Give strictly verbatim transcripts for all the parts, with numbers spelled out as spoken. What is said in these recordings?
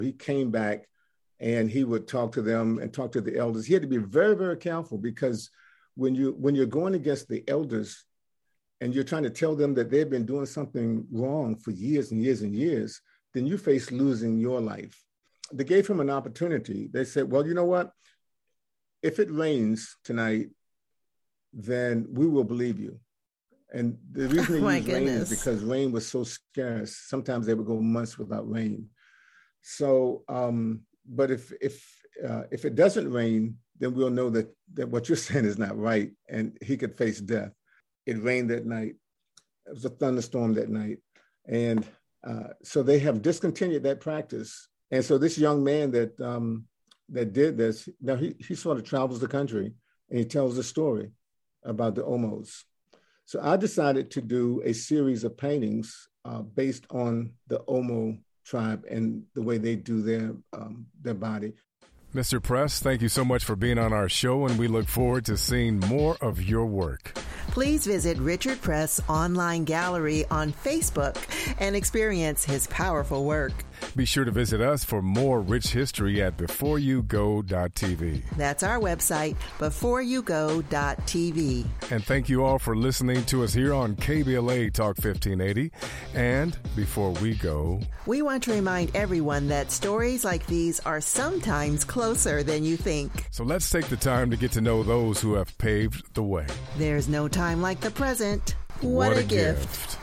He came back and he would talk to them and talk to the elders. He had to be very, very careful, because when you when you're going against the elders and you're trying to tell them that they've been doing something wrong for years and years and years, then you face losing your life. They gave him an opportunity. They said, well, you know what? If it rains tonight, then we will believe you. And the reason they oh used rain is because rain was so scarce. Sometimes they would go months without rain. So, um, but if if uh, if it doesn't rain, then we'll know that, that what you're saying is not right, and he could face death. It rained that night. It was a thunderstorm that night. And uh, so they have discontinued that practice. And so this young man that um, that did this, now he, he sort of travels the country and he tells a story about the Omos. So I decided to do a series of paintings uh, based on the Omo tribe and the way they do their um, their body. Mister Press, thank you so much for being on our show, and we look forward to seeing more of your work. Please visit Richard Press Online Gallery on Facebook and experience his powerful work. Be sure to visit us for more rich history at before you go dot t v. That's our website, before you go dot t v. And thank you all for listening to us here on K B L A Talk fifteen eighty. And before we go, we want to remind everyone that stories like these are sometimes closer than you think. So let's take the time to get to know those who have paved the way. There's no time like the present. What, what a, a gift. gift.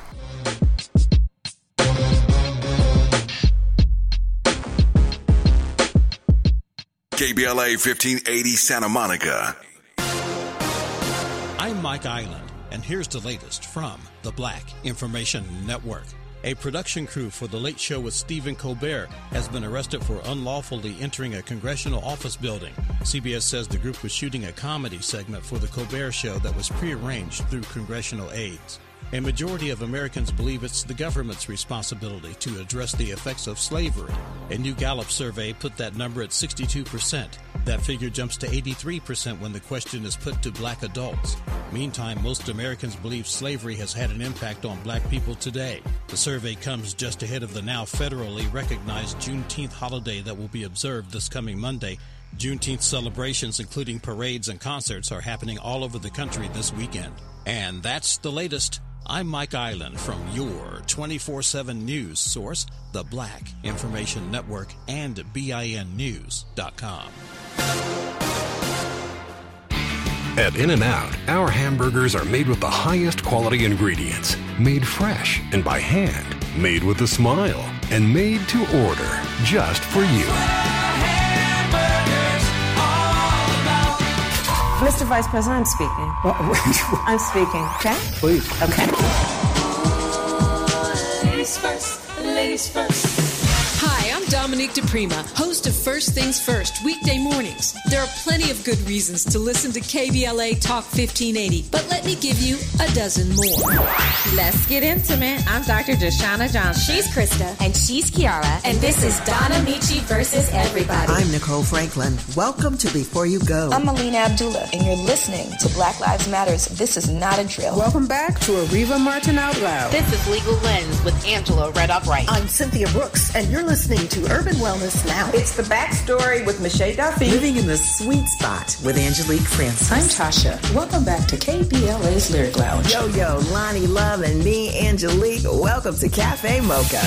K B L A fifteen eighty Santa Monica. I'm Mike Island, and here's the latest from the Black Information Network. A production crew for The Late Show with Stephen Colbert has been arrested for unlawfully entering a congressional office building. C B S says the group was shooting a comedy segment for The Colbert Show that was prearranged through congressional aides. A majority of Americans believe it's the government's responsibility to address the effects of slavery. A new Gallup survey put that number at sixty-two percent. That figure jumps to eighty-three percent when the question is put to black adults. Meantime, most Americans believe slavery has had an impact on black people today. The survey comes just ahead of the now federally recognized Juneteenth holiday that will be observed this coming Monday. Juneteenth celebrations, including parades and concerts, are happening all over the country this weekend. And that's the latest. I'm Mike Island from your twenty-four seven news source, the Black Information Network, and B I N news dot com. At In-N-Out, our hamburgers are made with the highest quality ingredients, made fresh and by hand, made with a smile, and made to order just for you. Mister Vice President, I'm speaking. I'm speaking, okay? Please. Okay. Ladies first, ladies first. Hi, I'm Dominique DePrima, host of First Things First, weekday mornings. There are plenty of good reasons to listen to K B L A Talk fifteen eighty, but let me give you a dozen more. Let's get intimate. I'm Doctor Deshauna Johnson. She's Krista. And she's Kiara. And this is Donna Michi versus everybody. I'm Nicole Franklin. Welcome to Before You Go. I'm Melina Abdullah, and you're listening to Black Lives Matters. This is not a drill. Welcome back to Ariva Martin Out Loud. This is Legal Lens with Angela Reddock Wright. I'm Cynthia Brooks, and you're listening to Urban Wellness Now. It's The Backstory with Michelle Duffy. Living in the Sweet Spot with Angelique Francis. I'm Tasha. Welcome back to K B L A's Lyric Lounge. Yo, yo, Lonnie Love and me, Angelique. Welcome to Cafe Mocha.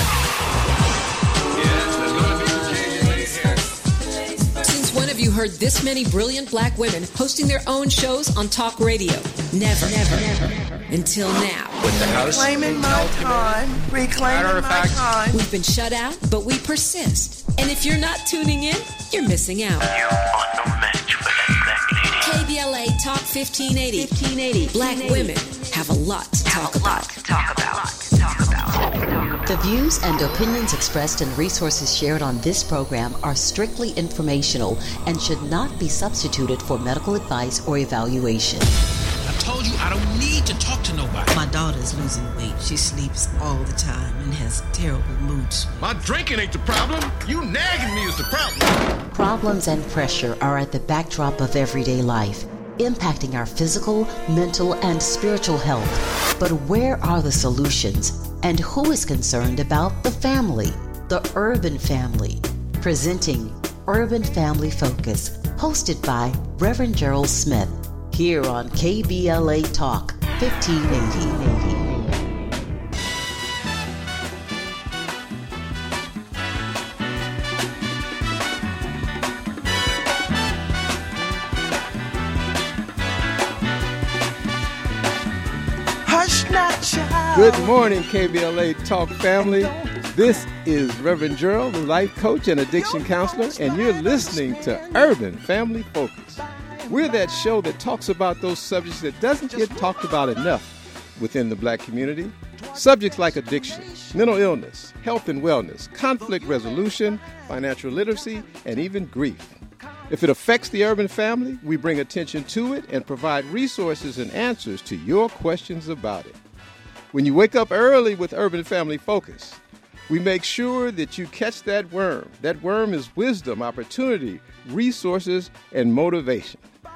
Since when have you heard this many brilliant black women hosting their own shows on talk radio? Never, never, never. Until now. With the house. Reclaiming my time. Reclaiming my fact, time. We've been shut out, but we persist. And if you're not tuning in, you're missing out. You are no match for that black lady. K B L A Talk fifteen eighty. fifteen eighty. Black women have a lot to talk about. Talk about. Talk about. The views and opinions expressed and resources shared on this program are strictly informational and should not be substituted for medical advice or evaluation. I told you I don't need to talk to nobody. My daughter's losing weight. She sleeps all the time and has terrible mood swings. My drinking ain't the problem. You nagging me is the problem. Problems and pressure are at the backdrop of everyday life, impacting our physical, mental, and spiritual health. But where are the solutions? And who is concerned about the family, the urban family? Presenting Urban Family Focus, hosted by Reverend Gerald Smith, here on K B L A Talk fifteen eighty. Good morning, K B L A Talk family. This is Reverend Gerald, the life coach and addiction counselor, and you're listening to Urban Family Focus. We're that show that talks about those subjects that doesn't get talked about enough within the black community. Subjects like addiction, mental illness, health and wellness, conflict resolution, financial literacy, and even grief. If it affects the urban family, we bring attention to it and provide resources and answers to your questions about it. When you wake up early with Urban Family Focus, we make sure that you catch that worm. That worm is wisdom, opportunity, resources, and motivation.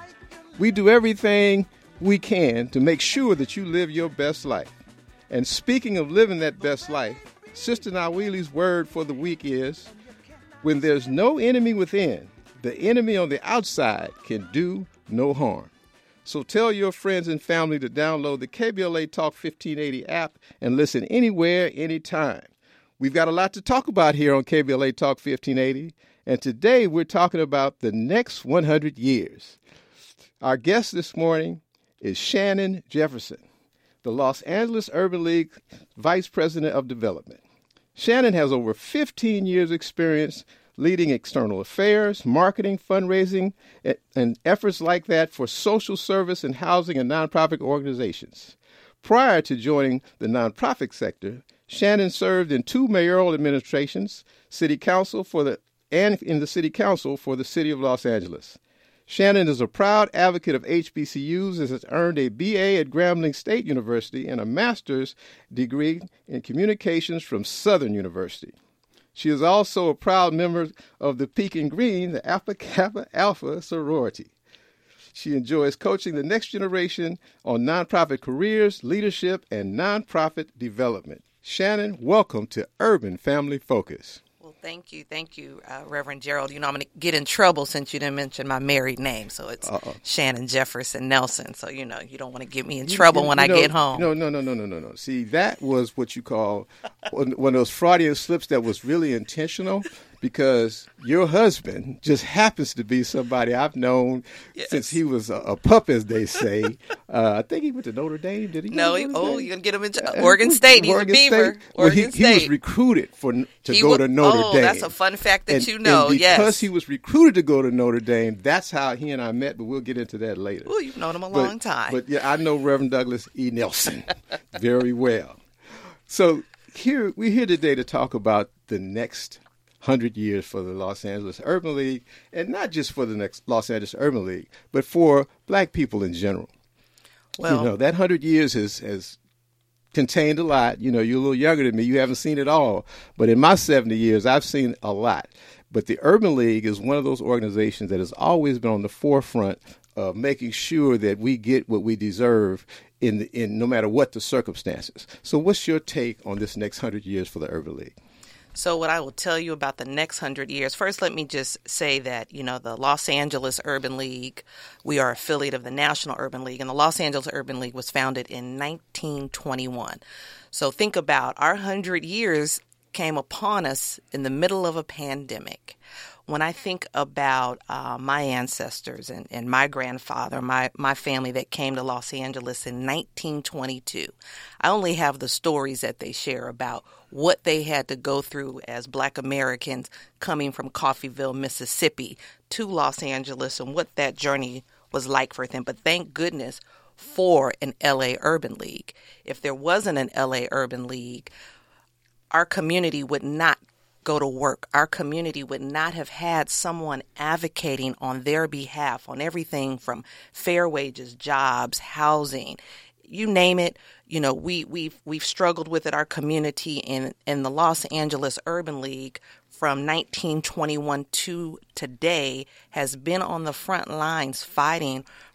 We do everything we can to make sure that you live your best life. And speaking of living that best life, Sister Nawili's word for the week is, when there's no enemy within, the enemy on the outside can do no harm. So tell your friends and family to download the K B L A Talk fifteen eighty app and listen anywhere, anytime. We've got a lot to talk about here on K B L A Talk fifteen eighty, and today we're talking about the next one hundred years. Our guest this morning is Shannon Jefferson, the Los Angeles Urban League Vice President of Development. Shannon has over fifteen years experience leading external affairs, marketing, fundraising, and efforts like that for social service and housing and nonprofit organizations. Prior to joining the nonprofit sector, Shannon served in two mayoral administrations, city council for the and in the city council for the city of Los Angeles. Shannon is a proud advocate of H B C Us and has earned a B A at Grambling State University and a master's degree in communications from Southern University. She is also a proud member of the Pekin Green, the Alpha Kappa Alpha sorority. She enjoys coaching the next generation on nonprofit careers, leadership, and nonprofit development. Shannon, welcome to Urban Family Focus. Well, thank you. Thank you, uh, Reverend Gerald. You know, I'm going to get in trouble since you didn't mention my married name. So it's Uh-oh. Shannon Jefferson Nelson. So, you know, you don't want to get me in trouble you, when you I know, get home. No, no, no, no, no, no, no. See, that was what you call one of those Freudian slips that was really intentional, because your husband just happens to be somebody I've known yes. since he was a, a pup, as they say. uh, I think he went to Notre Dame. Did he? No, he, oh, you're going to get him into Oregon State. He's Oregon a Beaver. State. Well, he, he was recruited for to he go w- to Notre oh, Dame. Oh, that's a fun fact that and, you know, and yes. because he was recruited to go to Notre Dame, that's how he and I met, but we'll get into that later. Well, you've known him a but, long time. But yeah, I know Reverend Douglas E. Nelson very well. So here we're here today to talk about the next hundred years for the Los Angeles Urban League, and not just for the next Los Angeles Urban League, but for black people in general. Well, you know, that hundred years has, has contained a lot. You know, you're a little younger than me. You haven't seen it all. But in my seventy years, I've seen a lot. But the Urban League is one of those organizations that has always been on the forefront of making sure that we get what we deserve in, the, in no matter what the circumstances. So what's your take on this next hundred years for the Urban League? So what I will tell you about the next hundred years, first let me just say that, you know, the Los Angeles Urban League, we are affiliate of the National Urban League, and the Los Angeles Urban League was founded in nineteen twenty-one. So think about our hundred years came upon us in the middle of a pandemic. When I think about uh, my ancestors and, and my grandfather, my, my family that came to Los Angeles in nineteen twenty-two, I only have the stories that they share about what they had to go through as Black Americans coming from Coffeyville, Mississippi to Los Angeles and what that journey was like for them. But thank goodness for an L A Urban League. If there wasn't an L A Urban League, our community would not go to work. Our community would not have had someone advocating on their behalf on everything from fair wages, jobs, housing, you name it. You know, we, we've we've struggled with it. Our community in, in the Los Angeles Urban League from nineteen twenty-one to today has been on the front lines fighting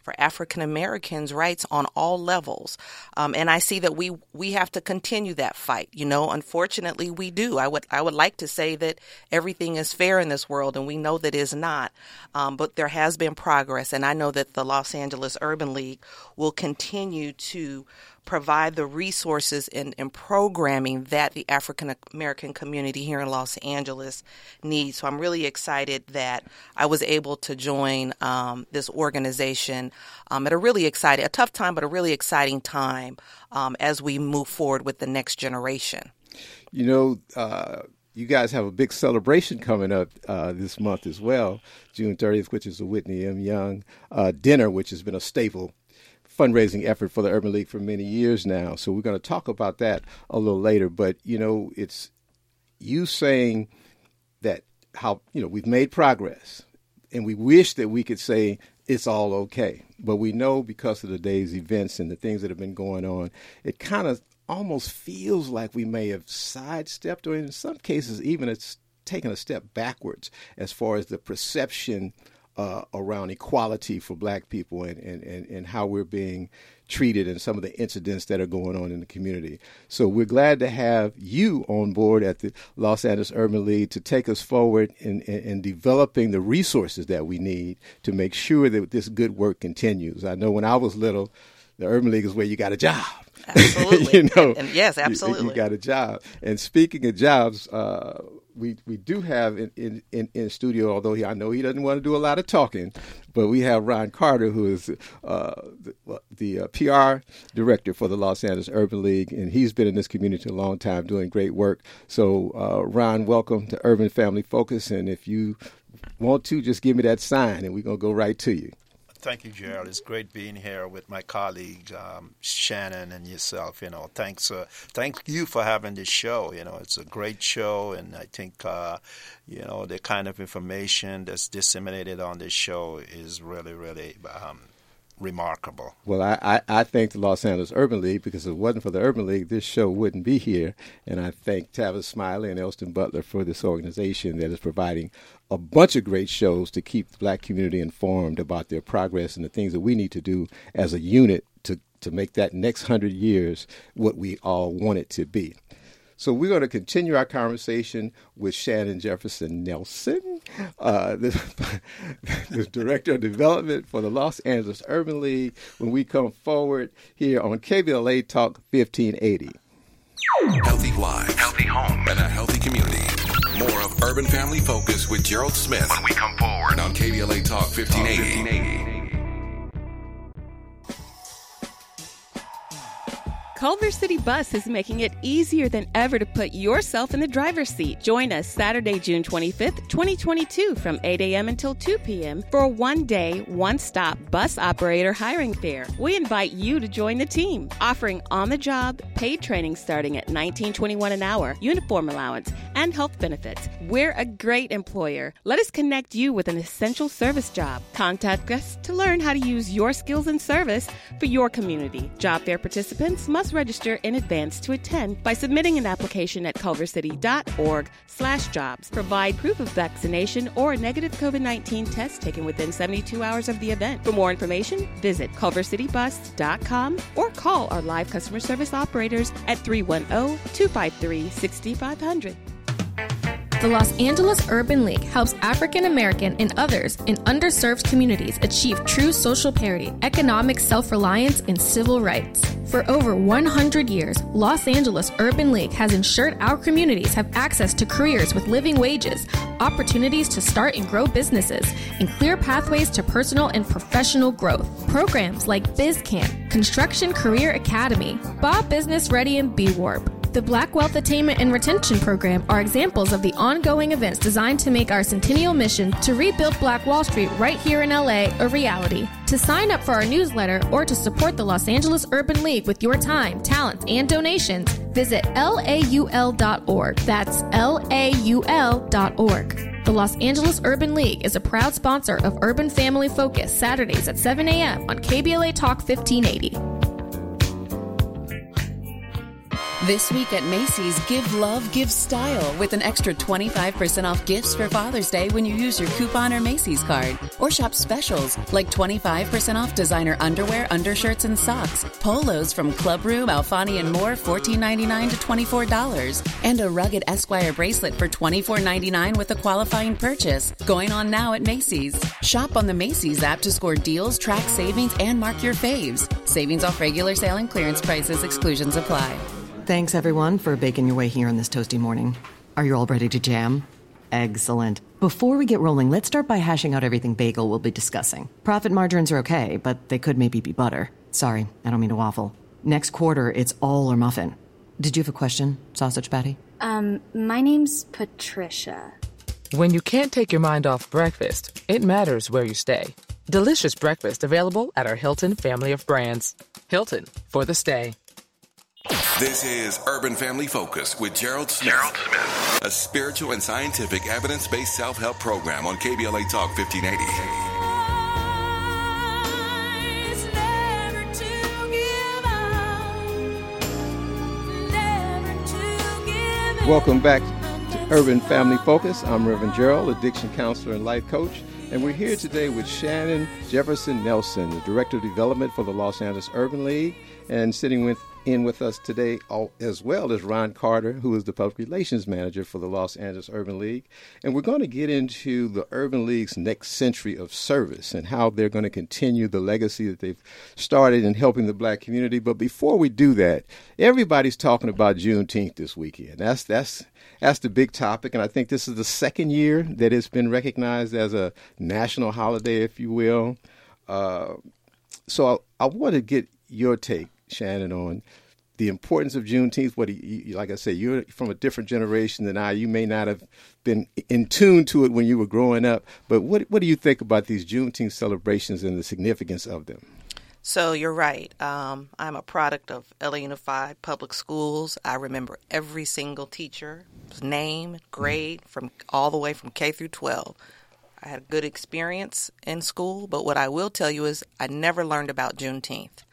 for African Americans' rights on all levels. Um, and I see that we we have to continue that fight. You know, unfortunately, we do. I would I would like to say that everything is fair in this world, and we know that is not. Um, but there has been progress, and I know that the Los Angeles Urban League will continue to provide the resources and, and programming that the African American community here in Los Angeles needs. So I'm really excited that I was able to join um, this organization um, at a really exciting, a tough time, but a really exciting time um, as we move forward with the next generation. You know, uh, you guys have a big celebration coming up uh, this month as well, June thirtieth, which is the Whitney M. Young uh, dinner, which has been a staple fundraising effort for the Urban League for many years now. So we're going to talk about that a little later. But, you know, it's you saying that how, you know, we've made progress and we wish that we could say it's all okay. But we know because of the day's events and the things that have been going on, it kind of almost feels like we may have sidestepped, or in some cases even it's taken a step backwards as far as the perception Uh, around equality for black people and, and, and, and how we're being treated and some of the incidents that are going on in the community. So we're glad to have you on board at the Los Angeles Urban League to take us forward in, in, in developing the resources that we need to make sure that this good work continues. I know when I was little, the Urban League is where you got a job. Absolutely. you know, and yes, absolutely. You, you got a job. And speaking of jobs, uh, we we do have in, in, in, in studio, although he, I know he doesn't want to do a lot of talking, but we have Ron Carter, who is uh, the, the uh, P R director for the Los Angeles Urban League, and he's been in this community a long time doing great work. So, uh, Ron, welcome to Urban Family Focus, and if you want to, just give me that sign, and we're going to go right to you. Thank you, Gerald. It's great being here with my colleagues, um, Shannon and yourself. You know, thanks. Uh, thank you for having this show. You know, it's a great show, and I think, uh, you know, the kind of information that's disseminated on this show is really, really um, remarkable. Well, I, I, I thank the Los Angeles Urban League, because if it wasn't for the Urban League, this show wouldn't be here. And I thank Tavis Smiley and Elston Butler for this organization that is providing a bunch of great shows to keep the black community informed about their progress and the things that we need to do as a unit to, to make that next hundred years what we all want it to be. So we're going to continue our conversation with Shannon Jefferson Nelson, uh, the, the Director of Development for the Los Angeles Urban League, when we come forward here on K B L A Talk fifteen eighty. Healthy lives, healthy home, and a healthy community. More of Urban Family Focus with Gerald Smith when we come forward on K B L A Talk fifteen eighty. Culver City Bus is making it easier than ever to put yourself in the driver's seat. Join us Saturday, June twenty-fifth, twenty twenty-two from eight a.m. until two p.m. for a one-day, one-stop bus operator hiring fair. We invite you to join the team, offering on-the-job, paid training starting at nineteen twenty-one an hour, uniform allowance, and health benefits. We're a great employer. Let us connect you with an essential service job. Contact us to learn how to use your skills and service for your community. Job fair participants must register in advance to attend by submitting an application at culvercity.org slash jobs. Provide proof of vaccination or a negative covid nineteen test taken within seventy-two hours of the event. For more information, visit culver city bus dot com or call our live customer service operators at three one zero, two five three, six five zero zero. The Los Angeles Urban League helps African American and others in underserved communities achieve true social parity, economic self-reliance, and civil rights. For over one hundred years, Los Angeles Urban League has ensured our communities have access to careers with living wages, opportunities to start and grow businesses, and clear pathways to personal and professional growth. Programs like BizCamp, Construction Career Academy, Bob Business Ready, and B Warp. The Black Wealth Attainment and Retention Program are examples of the ongoing events designed to make our centennial mission to rebuild Black Wall Street right here in L A a reality. To sign up for our newsletter or to support the Los Angeles Urban League with your time, talents, and donations, visit L A U L dot org. That's L A U L dot org. The Los Angeles Urban League is a proud sponsor of Urban Family Focus, Saturdays at seven a.m. on K B L A Talk fifteen eighty. This week at Macy's, give love, give style with an extra twenty-five percent off gifts for Father's Day when you use your coupon or Macy's card. Or shop specials like twenty-five percent off designer underwear, undershirts, and socks. Polos from Club Room, Alfani, and more, fourteen ninety-nine to twenty-four dollars. And a rugged Esquire bracelet for twenty-four ninety-nine with a qualifying purchase. Going on now at Macy's. Shop on the Macy's app to score deals, track savings, and mark your faves. Savings off regular sale and clearance prices. Exclusions apply. Thanks, everyone, for baking your way here on this toasty morning. Are you all ready to jam? Excellent. Before we get rolling, let's start by hashing out everything bagel will be discussing. Profit margins are okay, but they could maybe be butter. Sorry, I don't mean to waffle. Next quarter, it's all or muffin. Did you have a question, Sausage Patty? Um, my name's Patricia. When you can't take your mind off breakfast, it matters where you stay. Delicious breakfast available at our Hilton family of brands. Hilton, for the stay. This is Urban Family Focus with Gerald Smith. Gerald Smith. A spiritual and scientific evidence-based self-help program on K B L A Talk fifteen eighty. Welcome back to Urban Family Focus. I'm Reverend Gerald, addiction counselor and life coach. And we're here today with Shannon Jefferson Nelson, the Director of Development for the Los Angeles Urban League. And sitting with in with us today, as well as Ron Carter, who is the Public Relations Manager for the Los Angeles Urban League. And we're going to get into the Urban League's next century of service and how they're going to continue the legacy that they've started in helping the black community. But before we do that, everybody's talking about Juneteenth this weekend. That's that's that's the big topic, and I think this is the second year that it's been recognized as a national holiday, if you will. Uh, so I, I want to get your take, Shannon, on the importance of Juneteenth. What do you, like I say, you're from a different generation than I. You may not have been in tune to it when you were growing up, but what what do you think about these Juneteenth celebrations and the significance of them? So you're right. Um, I'm a product of L A Unified Public Schools. I remember every single teacher's name, grade, from all the way from K through twelve. I had a good experience in school, but what I will tell you is I never learned about Juneteenth.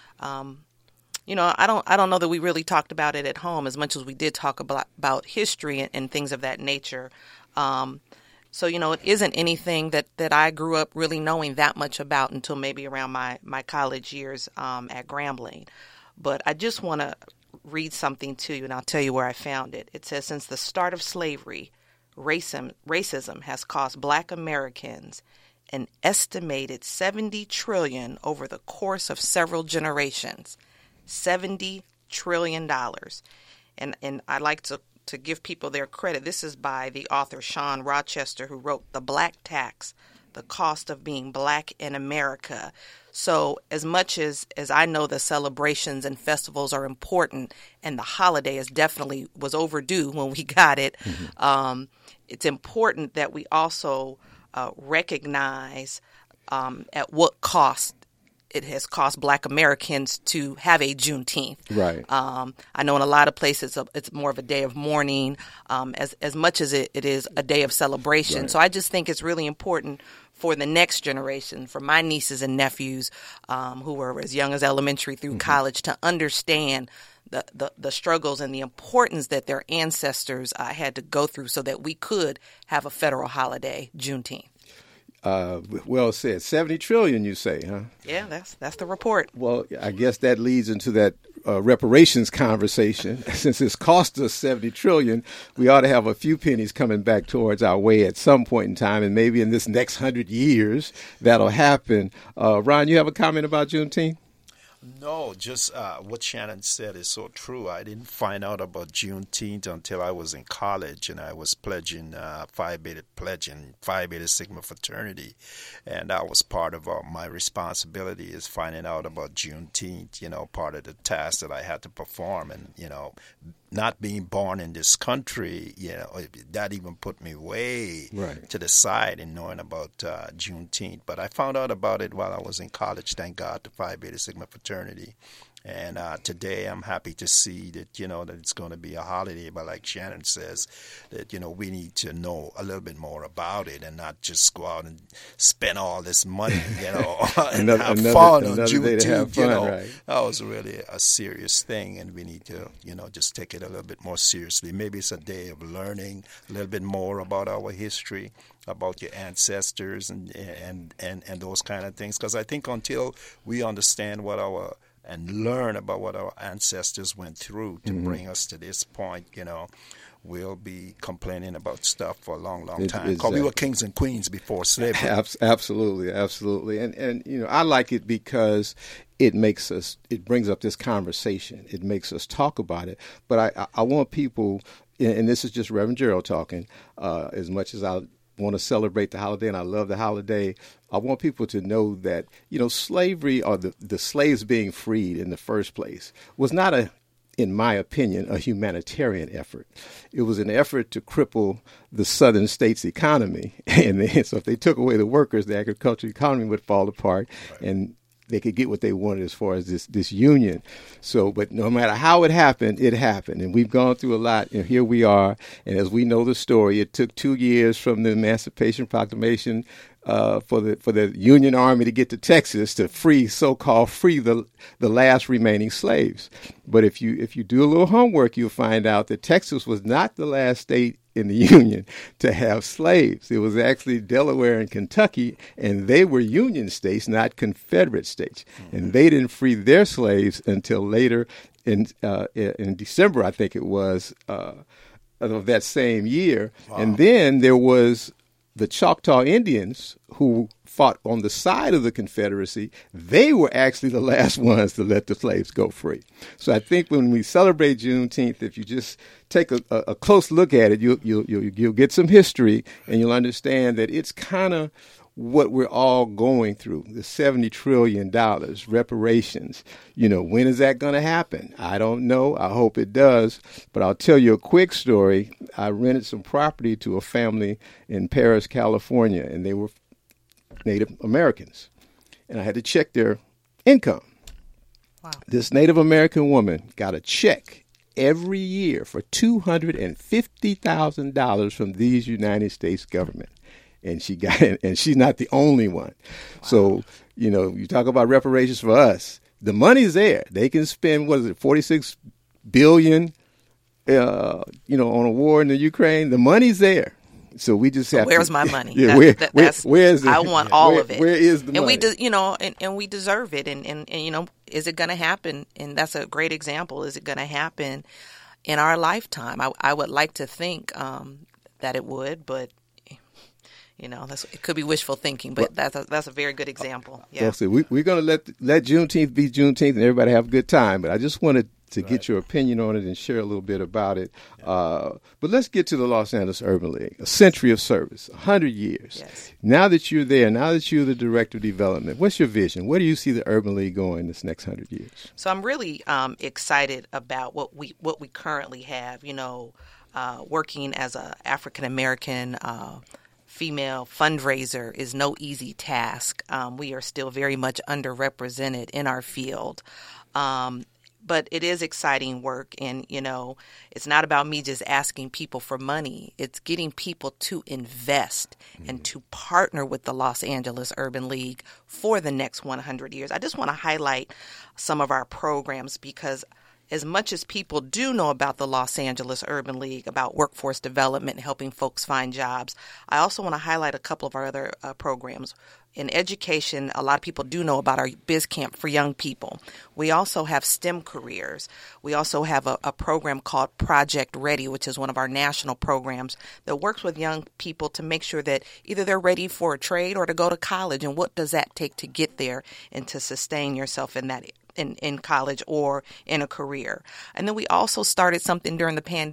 Um, you know, I don't I don't know that we really talked about it at home as much as we did talk about, about history and, and things of that nature. Um, so, you know, it isn't anything that, that I grew up really knowing that much about until maybe around my, my college years um, at Grambling. But I just want to read something to you, and I'll tell you where I found it. It says, since the start of slavery, racism, racism has cost black Americans an estimated seventy trillion dollars over the course of several generations. seventy trillion dollars. And and I like to, to give people their credit. This is by the author Sean Rochester, who wrote The Black Tax, The Cost of Being Black in America. So as much as, as I know the celebrations and festivals are important, and the holiday is definitely was overdue when we got it, mm-hmm. um, it's important that we also uh, recognize um, at what cost it has cost black Americans to have a Juneteenth. Right. Um, I know in a lot of places it's more of a day of mourning um, as, as much as it, it is a day of celebration. Right. So I just think it's really important for the next generation, for my nieces and nephews um, who were as young as elementary through mm-hmm. college, to understand the, the, the struggles and the importance that their ancestors uh, had to go through so that we could have a federal holiday, Juneteenth. Uh, well said. seventy trillion, you say, huh? Yeah, that's that's the report. Well, I guess that leads into that uh, reparations conversation. Since it's cost us seventy trillion, we ought to have a few pennies coming back towards our way at some point in time, and maybe in this next hundred years that'll happen. Uh, Ron, you have a comment about Juneteenth? No, just uh, what Shannon said is so true. I didn't find out about Juneteenth until I was in college, and I was pledging uh, Phi Beta pledging Phi Beta Sigma fraternity, and that was part of uh, my responsibility, is finding out about Juneteenth. You know, part of the task that I had to perform, and you know, not being born in this country, you know, that even put me way right to the side in knowing about uh, Juneteenth. But I found out about it while I was in college. Thank God, to Phi Beta Sigma fraternity. And uh, today I'm happy to see that, you know, that it's going to be a holiday. But like Shannon says, that, you know, we need to know a little bit more about it and not just go out and spend all this money, you know, and another, have another, fun another on Juneteenth, you know. Right. That was really a serious thing, and we need to, you know, just take it a little bit more seriously. Maybe it's a day of learning a little bit more about our history, about your ancestors and and, and, and those kind of things. Because I think until we understand what our and learn about what our ancestors went through to mm-hmm. bring us to this point, you know, we'll be complaining about stuff for a long, long time. Because exactly. we were kings and queens before slavery. Absolutely, absolutely. And, and, you know, I like it because it makes us, it brings up this conversation. It makes us talk about it. But I, I want people, and this is just Reverend Gerald talking, uh, as much as I want to celebrate the holiday, and I love the holiday, I want people to know that, you know, slavery or the, the slaves being freed in the first place was not a, in my opinion, a humanitarian effort. It was an effort to cripple the southern states' economy. And so if they took away the workers, the agricultural economy would fall apart, right. and they could get what they wanted as far as this, this union. So, but no matter how it happened, it happened. And we've gone through a lot, and here we are. And as we know the story, it took two years from the Emancipation Proclamation uh, for the for the Union Army to get to Texas to free, so-called free the the last remaining slaves. But if you if you do a little homework, you'll find out that Texas was not the last state in the Union to have slaves. It was actually Delaware and Kentucky, and they were Union states, not Confederate states. Mm-hmm. And they didn't free their slaves until later in uh, in December, I think it was, uh, of that same year. Wow. And then there was the Choctaw Indians who fought on the side of the Confederacy. They were actually the last ones to let the slaves go free. So I think when we celebrate Juneteenth, if you just take a, a close look at it, you'll, you'll, you'll, you'll get some history, and you'll understand that it's kind of what we're all going through, the seventy trillion dollars, reparations. You know, when is that going to happen? I don't know. I hope it does. But I'll tell you a quick story. I rented some property to a family in Paris, California, and they were Native Americans. And I had to check their income. Wow. This Native American woman got a check every year for two hundred fifty thousand dollars from these United States government. And she got it, and she's not the only one. Wow. So, you know, you talk about reparations for us. The money's there. They can spend, what is it, forty-six billion dollars, uh, you know, on a war in the Ukraine. The money's there. So we just have. So where's to, my money? Yeah, that, where, that, where, that's, where's the, I want all where, of it. Where is the and money? we, de- you know, and, and we deserve it. And, and, and you know, is it going to happen? And that's a great example. Is it going to happen in our lifetime? I, I would like to think um, that it would, but. You know, that's, it could be wishful thinking, but that's a, that's a very good example. Yeah. Well, see, we, we're going to let let Juneteenth be Juneteenth and everybody have a good time. But I just wanted to right. get your opinion on it and share a little bit about it. Yeah. Uh, but let's get to the Los Angeles Urban League. A century of service, one hundred years. Yes. Now that you're there, now that you're the director of development, what's your vision? Where do you see the Urban League going this next one hundred years? So I'm really um, excited about what we what we currently have, you know, uh, working as a African-American uh female fundraiser is no easy task. Um, we are still very much underrepresented in our field. Um, but it is exciting work. And, you know, it's not about me just asking people for money. It's getting people to invest mm-hmm. and to partner with the Los Angeles Urban League for the next one hundred years. I just want to highlight some of our programs because as much as people do know about the Los Angeles Urban League, about workforce development and helping folks find jobs, I also want to highlight a couple of our other uh, programs. In education, a lot of people do know about our Biz Camp for young people. We also have STEM careers. We also have a, a program called Project Ready, which is one of our national programs that works with young people to make sure that either they're ready for a trade or to go to college, and what does that take to get there and to sustain yourself in that In, in college or in a career. And then we also started something during the pandemic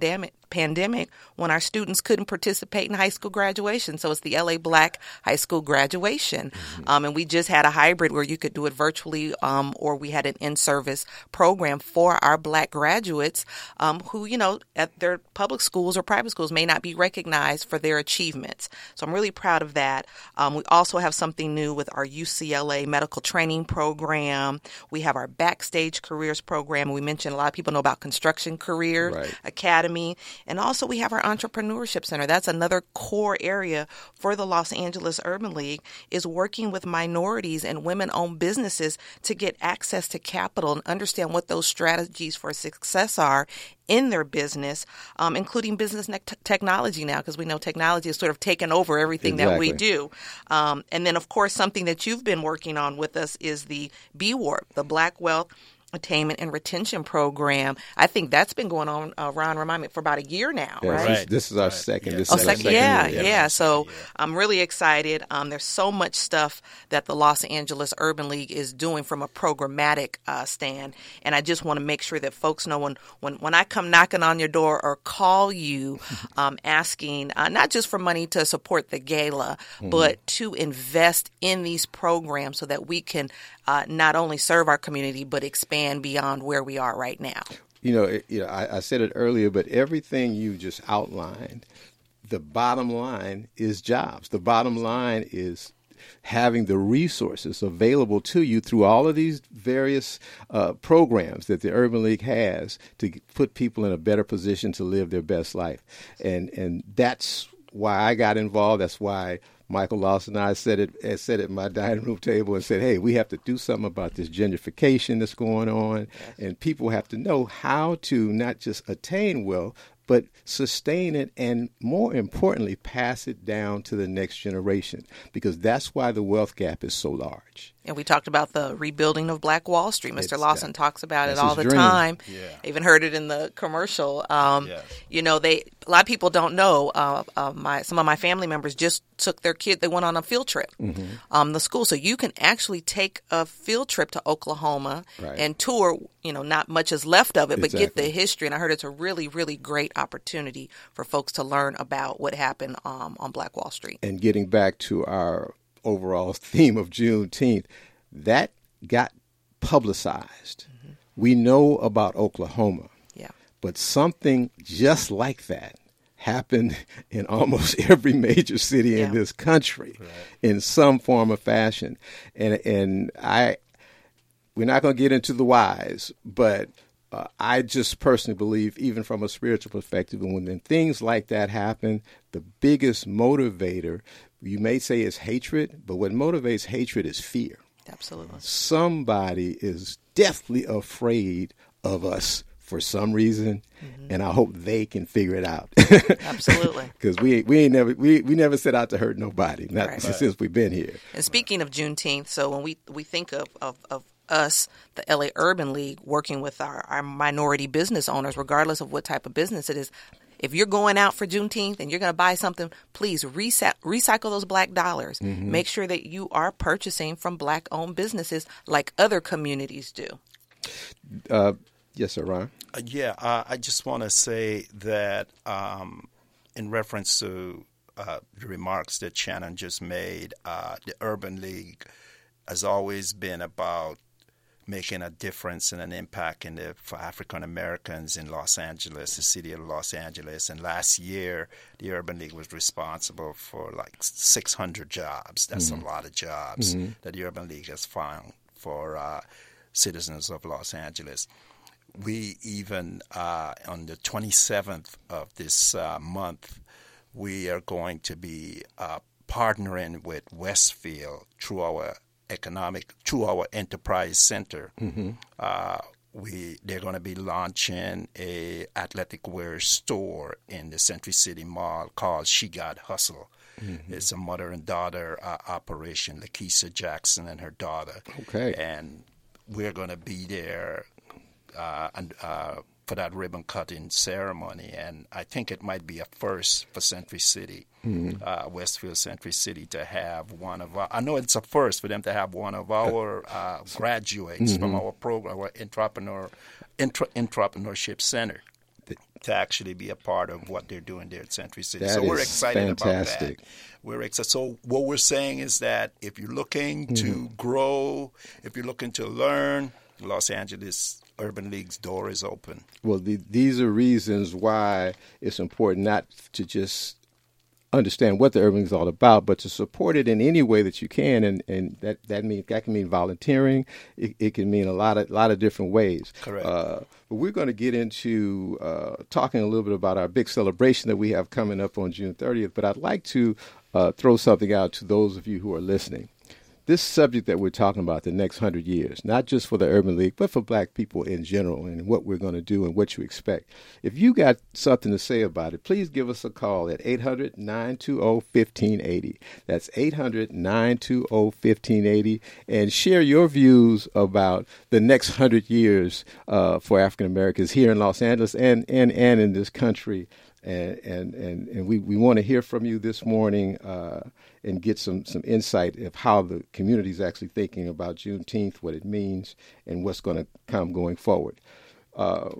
pandemic when our students couldn't participate in high school graduation. So it's the L A Black High School Graduation. Mm-hmm. Um, and we just had a hybrid where you could do it virtually, um, or we had an in-service program for our Black graduates um, who, you know, at their public schools or private schools may not be recognized for their achievements. So I'm really proud of that. Um, we also have something new with our U C L A medical training program. We have our Backstage Careers program. We mentioned a lot of people know about Construction Career right. Academy. And also we have our Entrepreneurship Center. That's another core area for the Los Angeles Urban League, is working with minorities and women-owned businesses to get access to capital and understand what those strategies for success are in their business, um, including business ne- technology now, because we know technology has sort of taken over everything exactly. that we do. Um, and then, of course, something that you've been working on with us is the B W A R P, the Black Wealth Attainment and Retention Program. I think that's been going on, uh, Ron, remind me, for about a year now, yeah, right? This, this is our right. second. Yeah. This oh, is second, our second yeah, year. yeah, yeah. So yeah. I'm really excited. Um, there's so much stuff that the Los Angeles Urban League is doing from a programmatic uh, stand, and I just want to make sure that folks know when, when, when I come knocking on your door or call you um, asking uh, not just for money to support the gala, mm-hmm. but to invest in these programs so that we can uh, not only serve our community but expand beyond where we are right now. You know, it, you know, I, I said it earlier, but everything you just outlined, the bottom line is jobs. The bottom line is having the resources available to you through all of these various uh, programs that the Urban League has to put people in a better position to live their best life. And and that's why I got involved. That's why Michael Lawson and I said it, said it at my dining room table and said, hey, we have to do something about this gentrification that's going on. Yes. And people have to know how to not just attain wealth, but sustain it and, more importantly, pass it down to the next generation, because that's why the wealth gap is so large. And we talked about the rebuilding of Black Wall Street. Mister It's Lawson that, talks about it all the dream. time. Yeah. I even heard it in the commercial. Um, yeah. You know, they a lot of people don't know. Uh, uh, my some of my family members just took their kid. They went on a field trip. Mm-hmm. Um, the school, so you can actually take a field trip to Oklahoma right. and tour. You know, not much is left of it, but exactly. get the history. And I heard it's a really, really great opportunity for folks to learn about what happened um, on Black Wall Street. And getting back to our overall theme of Juneteenth, that got publicized. Mm-hmm. We know about Oklahoma, yeah, but something just like that happened in almost every major city yeah. in this country, right. in some form or fashion. And and I, we're not going to get into the whys, but uh, I just personally believe, even from a spiritual perspective, when, when things like that happen, the biggest motivator, you may say, is hatred, but what motivates hatred is fear. Absolutely. Somebody is deathly afraid of us for some reason, mm-hmm. and I hope they can figure it out. Absolutely. Because we we ain't never we, we never set out to hurt nobody, not right. since we've been here. And speaking of Juneteenth, so when we we think of of, of us, the L A Urban League, working with our, our minority business owners, regardless of what type of business it is, if you're going out for Juneteenth and you're going to buy something, please recy- recycle those black dollars. Mm-hmm. Make sure that you are purchasing from black-owned businesses like other communities do. Uh, yes, sir, Ron? Uh, yeah, uh, I just want to say that um, in reference to uh, the remarks that Shannon just made, uh, the Urban League has always been about making a difference and an impact in the, for African Americans in Los Angeles, the city of Los Angeles. And last year, the Urban League was responsible for like six hundred jobs. That's mm-hmm. a lot of jobs mm-hmm. that the Urban League has found for uh, citizens of Los Angeles. We even, uh, on the twenty-seventh of this uh, month, we are going to be uh, partnering with Westfield through our economic through our enterprise center. Mm-hmm. Uh, we they're going to be launching a athletic wear store in the Century City Mall called She Got Hustle. Mm-hmm. It's a mother and daughter uh, operation, Lakeisha Jackson and her daughter. Okay, and we're going to be there uh, and. Uh, for that ribbon cutting ceremony, and I think it might be a first for Century City, mm-hmm. uh, Westfield Century City, to have one of our, I know it's a first for them to have one of our uh, graduates mm-hmm. from our program, our entrepreneur, intra, entrepreneurship center. to actually be a part of what they're doing there at Century City. That so we're is excited fantastic. about that. We're excited. So what we're saying is that if you're looking Mm-hmm. to grow, if you're looking to learn, Los Angeles Urban League's door is open. Well, the, these are reasons why it's important not to just understand what the Urban League is all about, but to support it in any way that you can, and, and that that means that can mean volunteering. It, it can mean a lot of lot of different ways. Correct. Uh, but we're going to get into uh, talking a little bit about our big celebration that we have coming up on June thirtieth. But I'd like to uh, throw something out to those of you who are listening. This subject that we're talking about, the next hundred years, not just for the Urban League, but for black people in general, and what we're going to do and what you expect. If you got something to say about it, please give us a call at eight hundred, nine two zero, one five eight zero. That's eight hundred, nine two zero, one five eight zero, and share your views about the next hundred years uh, for African Americans here in Los Angeles and, and, and in this country. And and, and, and we, we want to hear from you this morning uh, and get some, some insight of how the community is actually thinking about Juneteenth, what it means, and what's going to come going forward. Uh,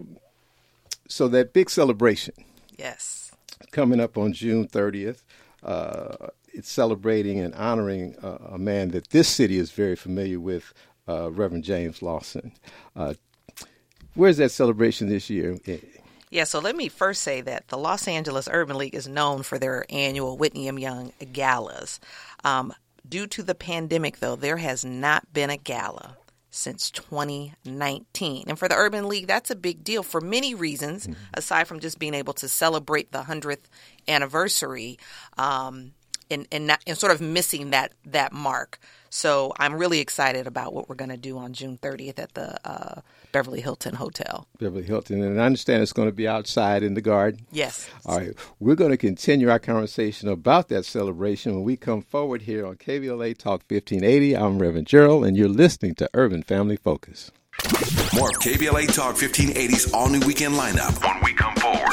so that big celebration. Yes. Coming up on June thirtieth. Uh, it's celebrating and honoring uh, a man that this city is very familiar with, uh, Reverend James Lawson. Uh, where's that celebration this year? Yeah, so let me first say that the Los Angeles Urban League is known for their annual Whitney M. Young galas. Um, due to the pandemic, though, there has not been a gala since twenty nineteen. And for the Urban League, that's a big deal for many reasons, mm-hmm. aside from just being able to celebrate the hundredth anniversary um, and, and, not, and sort of missing that, that mark. So I'm really excited about what we're going to do on June thirtieth at the uh, Beverly Hilton Hotel. Beverly Hilton. And I understand it's going to be outside in the garden. Yes. All right. We're going to continue our conversation about that celebration when we come forward here on K B L A Talk fifteen eighty. I'm Reverend Gerald, and you're listening to Urban Family Focus. More of K B L A Talk fifteen eighty's all-new weekend lineup when we come forward.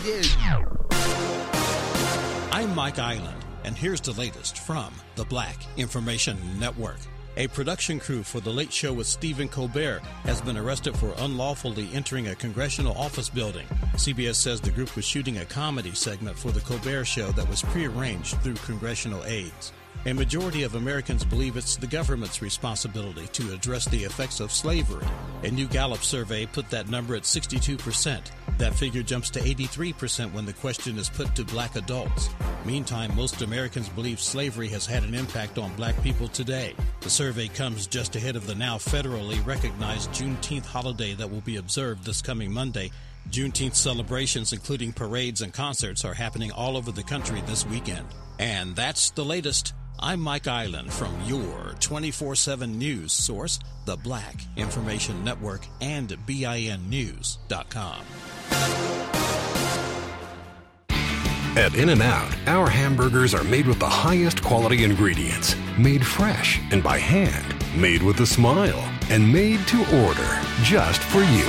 I'm Mike Island. And here's the latest from the Black Information Network. A production crew for The Late Show with Stephen Colbert has been arrested for unlawfully entering a congressional office building. C B S says the group was shooting a comedy segment for The Colbert Show that was prearranged through congressional aides. A majority of Americans believe it's the government's responsibility to address the effects of slavery. A new Gallup survey put that number at sixty-two percent. That figure jumps to eighty-three percent when the question is put to black adults. Meantime, most Americans believe slavery has had an impact on black people today. The survey comes just ahead of the now federally recognized Juneteenth holiday that will be observed this coming Monday. Juneteenth celebrations, including parades and concerts, are happening all over the country this weekend. And that's the latest. I'm Mike Island from your twenty-four seven news source, the Black Information Network, and B I N news dot com. At In-N-Out, our hamburgers are made with the highest quality ingredients, made fresh and by hand, made with a smile, and made to order just for you.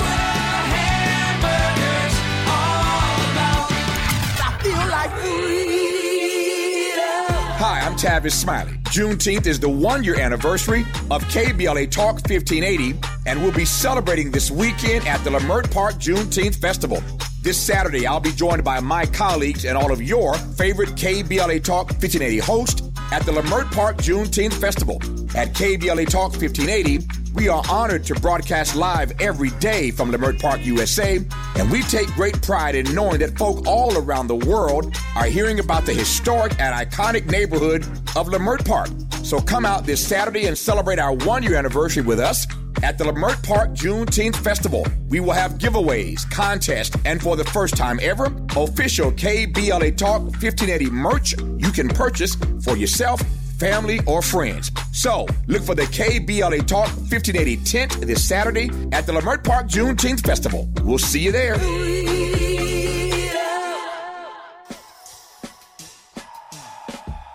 Hi, I'm Tavis Smiley. Juneteenth is the one-year anniversary of K B L A Talk fifteen eighty, and we'll be celebrating this weekend at the Leimert Park Juneteenth Festival. This Saturday, I'll be joined by my colleagues and all of your favorite K B L A Talk fifteen eighty hosts at the Leimert Park Juneteenth Festival. At K B L A Talk fifteen eighty, we are honored to broadcast live every day from Leimert Park, U S A, and we take great pride in knowing that folk all around the world are hearing about the historic and iconic neighborhood of Leimert Park. So come out this Saturday and celebrate our one-year anniversary with us at the Leimert Park Juneteenth Festival. We will have giveaways, contests, and for the first time ever, official K B L A Talk fifteen eighty merch you can purchase for yourself, family, or friends. So, look for the K B L A Talk fifteen eighty tent this Saturday at the Leimert Park Juneteenth Festival. We'll see you there.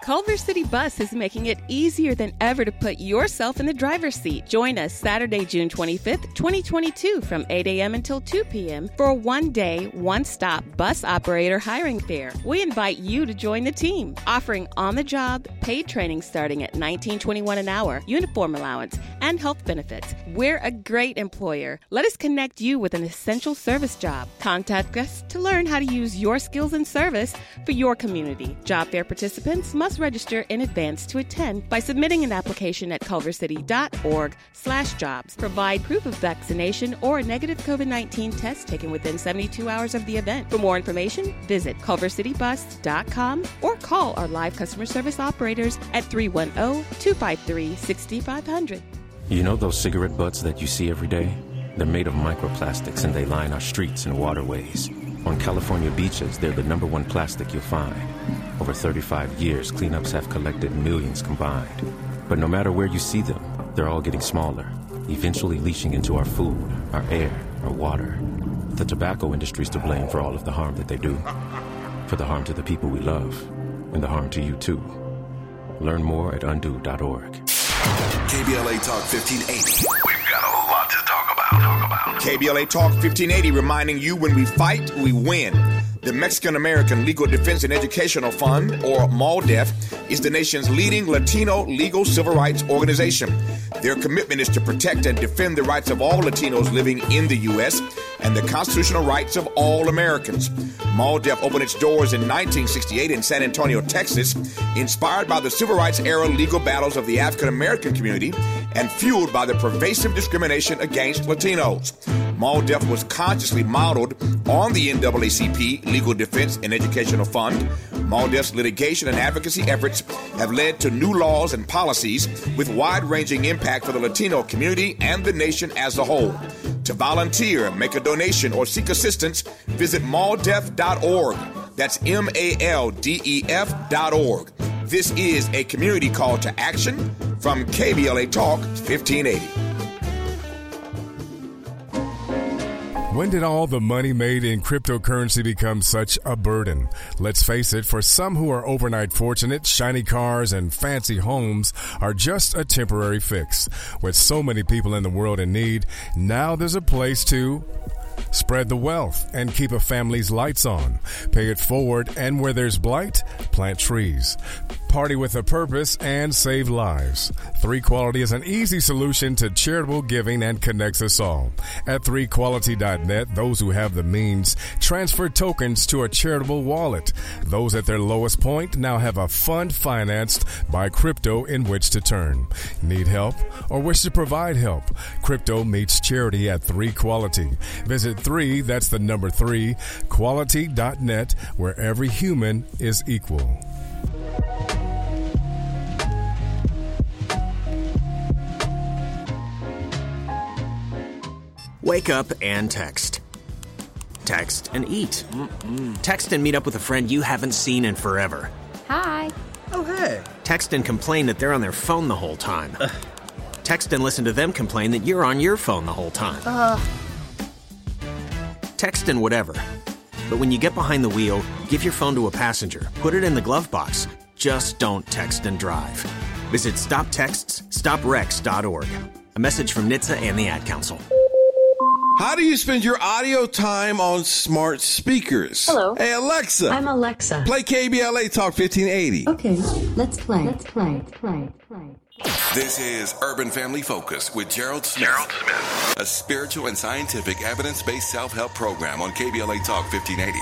Culver City Bus is making it easier than ever to put yourself in the driver's seat. Join us Saturday, June twenty-fifth, twenty twenty-two from eight a.m. until two p.m. for a one-day, one-stop bus operator hiring fair. We invite you to join the team, offering on-the-job, paid training starting at nineteen dollars and twenty-one cents an hour, uniform allowance, and health benefits. We're a great employer. Let us connect you with an essential service job. Contact us to learn how to use your skills and service for your community. Job fair participants must register in advance to attend by submitting an application at culvercity.org slash jobs. Provide proof of vaccination or a negative covid nineteen test taken within seventy-two hours of the event. For more information, visit culver city bus dot com or call our live customer service operators at three one zero, two five three, six five zero zero. You know those cigarette butts that you see every day? They're made of microplastics and they line our streets and waterways. On California beaches, they're the number one plastic you'll find. Over thirty-five years, cleanups have collected millions combined. But no matter where you see them, they're all getting smaller, eventually leaching into our food, our air, our water. The tobacco industry's to blame for all of the harm that they do. For the harm to the people we love, and the harm to you too. Learn more at undo dot org. K B L A Talk fifteen eighty. We've got a lot to talk about. Talk about. K B L A Talk fifteen eighty reminding you when we fight, we win. The Mexican American Legal Defense and Educational Fund, or MALDEF, is the nation's leading Latino legal civil rights organization. Their commitment is to protect and defend the rights of all Latinos living in the U S and the constitutional rights of all Americans. MALDEF opened its doors in nineteen sixty-eight in San Antonio, Texas, inspired by the civil rights era legal battles of the African American community and fueled by the pervasive discrimination against Latinos. MALDEF was consciously modeled on the N double A C P Legal Defense and Educational Fund. MALDEF's litigation and advocacy efforts have led to new laws and policies with wide-ranging impact for the Latino community and the nation as a whole. To volunteer, make a donation, or seek assistance, visit maldef dot org. That's M A L D E F dot org. This is a community call to action from K B L A Talk fifteen eighty. When did all the money made in cryptocurrency become such a burden? Let's face it, for some who are overnight fortunate, shiny cars and fancy homes are just a temporary fix. With so many people in the world in need, now there's a place to spread the wealth and keep a family's lights on. Pay it forward, and where there's blight, plant trees. Party with a purpose and save lives. three Quality is an easy solution to charitable giving and connects us all. At three quality dot net, those who have the means transfer tokens to a charitable wallet. Those at their lowest point now have a fund financed by crypto in which to turn. Need help or wish to provide help? Crypto meets charity at three Quality. Visit three, that's the number three, quality dot net, where every human is equal. Wake up and text. Text and eat. Mm-mm. Text and meet up with a friend you haven't seen in forever. Hi. Oh, hey. Text and complain that they're on their phone the whole time. Ugh. Text and listen to them complain that you're on your phone the whole time. Uh. Text and whatever. But when you get behind the wheel, give your phone to a passenger. Put it in the glove box. Just don't text and drive. Visit stop texts stop wrecks dot org. A message from N H T S A and the Ad Council. How do you spend your audio time on smart speakers? Hello. Hey, Alexa. I'm Alexa. Play K B L A Talk fifteen eighty. Okay, let's play. Let's play. Play. Play. This is Urban Family Focus with Gerald Smith. Gerald Smith. A spiritual and scientific evidence-based self-help program on K B L A Talk fifteen eighty.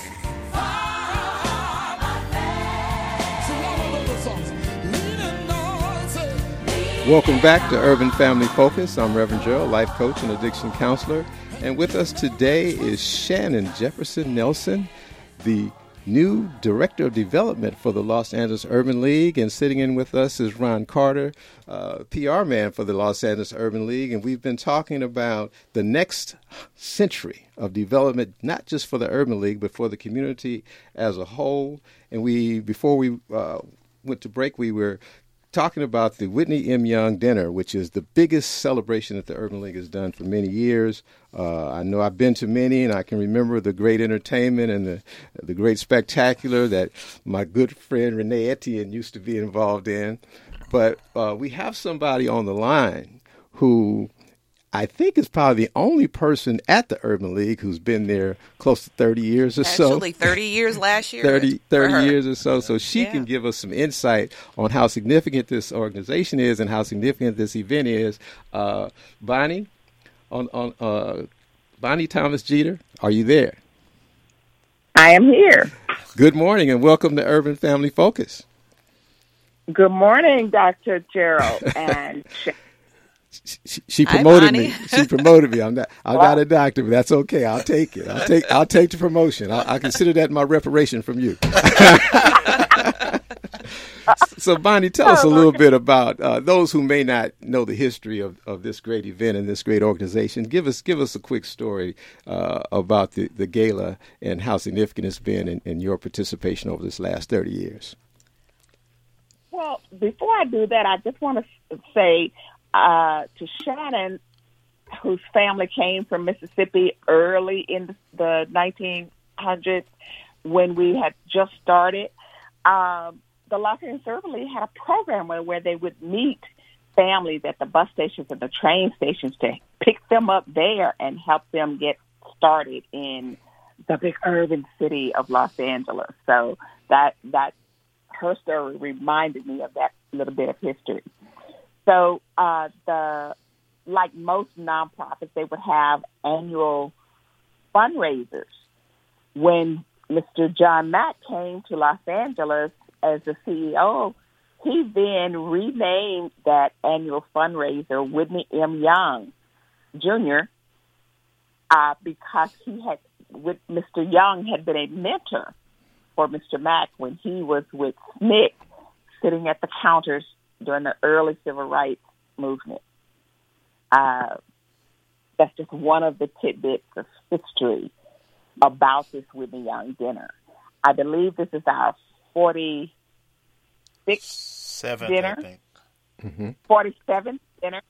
Welcome back to Urban Family Focus. I'm Reverend Gerald, life coach and addiction counselor. And with us today is Shannon Jefferson Nelson, the new Director of Development for the Los Angeles Urban League. And sitting in with us is Ron Carter, uh, P R man for the Los Angeles Urban League. And we've been talking about the next century of development, not just for the Urban League, but for the community as a whole. And we, before we uh, went to break, we were talking about the Whitney M. Young Dinner, which is the biggest celebration that the Urban League has done for many years. Uh, I know I've been to many, and I can remember the great entertainment and the the great spectacular that my good friend Renee Etienne used to be involved in. But uh, we have somebody on the line who I think is probably the only person at the Urban League who's been there close to thirty years or so. Actually, thirty years last year. thirty, thirty years or so. So she yeah. can give us some insight on how significant this organization is and how significant this event is. Uh, Bonnie, on, on uh, Bonnie Thomas Jeter, are you there? I am here. Good morning and welcome to Urban Family Focus. Good morning, Doctor Gerald and. She, she promoted me. She promoted me. I'm not. I'm well, not a doctor, but that's okay. I'll take it. I'll take. I'll take the promotion. I, I consider that my reparation from you. So, Bonnie, tell us a little bit about uh, those who may not know the history of, of this great event and this great organization. Give us give us a quick story uh, about the, the gala and how significant it's been in, in your participation over this last thirty years. Well, before I do that, I just want to say. Uh, to Shannon, whose family came from Mississippi early in the nineteen hundreds when we had just started, um, the Los Angeles Urban League had a program where, where they would meet families at the bus stations and the train stations to pick them up there and help them get started in the big urban city of Los Angeles. So that, that her story reminded me of that little bit of history. So, uh, the like most nonprofits, they would have annual fundraisers. When Mister John Mack came to Los Angeles as the C E O, he then renamed that annual fundraiser Whitney M. Young Junior Uh, because he had, with Mister Young had been a mentor for Mister Mack when he was with S N C C, sitting at the counters during the early civil rights movement. Uh, that's just one of the tidbits of history about this Whitney Young Dinner. I believe this is our forty-sixth Seventh, dinner. I think. Mm-hmm. forty-seventh dinner.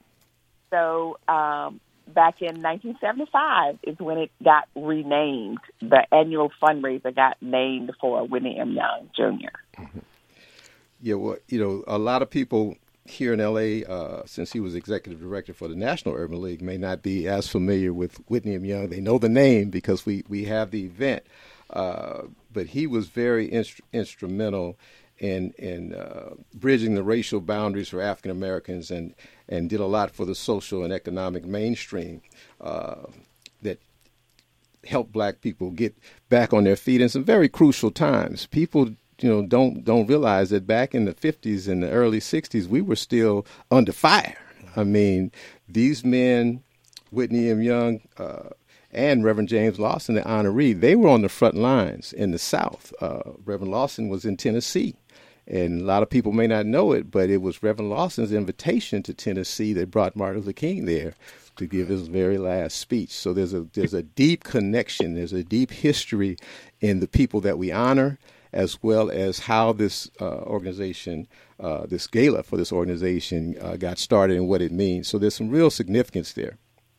So um, back in nineteen seventy-five is when it got renamed. The annual fundraiser got named for Whitney M. Young Junior Mm-hmm. Yeah, well, you know, a lot of people here in L A, uh, since he was executive director for the National Urban League, may not be as familiar with Whitney M. Young. They know the name because we, we have the event, uh, but he was very instru- instrumental in in uh, bridging the racial boundaries for African Americans and, and did a lot for the social and economic mainstream uh, that helped black people get back on their feet in some very crucial times. People you know, don't don't realize that back in the fifties and the early sixties, we were still under fire. I mean, these men, Whitney M. Young uh, and Reverend James Lawson, the honoree, they were on the front lines in the South. Uh, Reverend Lawson was in Tennessee, and a lot of people may not know it, but it was Reverend Lawson's invitation to Tennessee that brought Martin Luther King there to give his very last speech. So there's a there's a deep connection, there's a deep history in the people that we honor, as well as how this uh, organization, uh, this gala for this organization uh, got started and what it means. So there's some real significance there.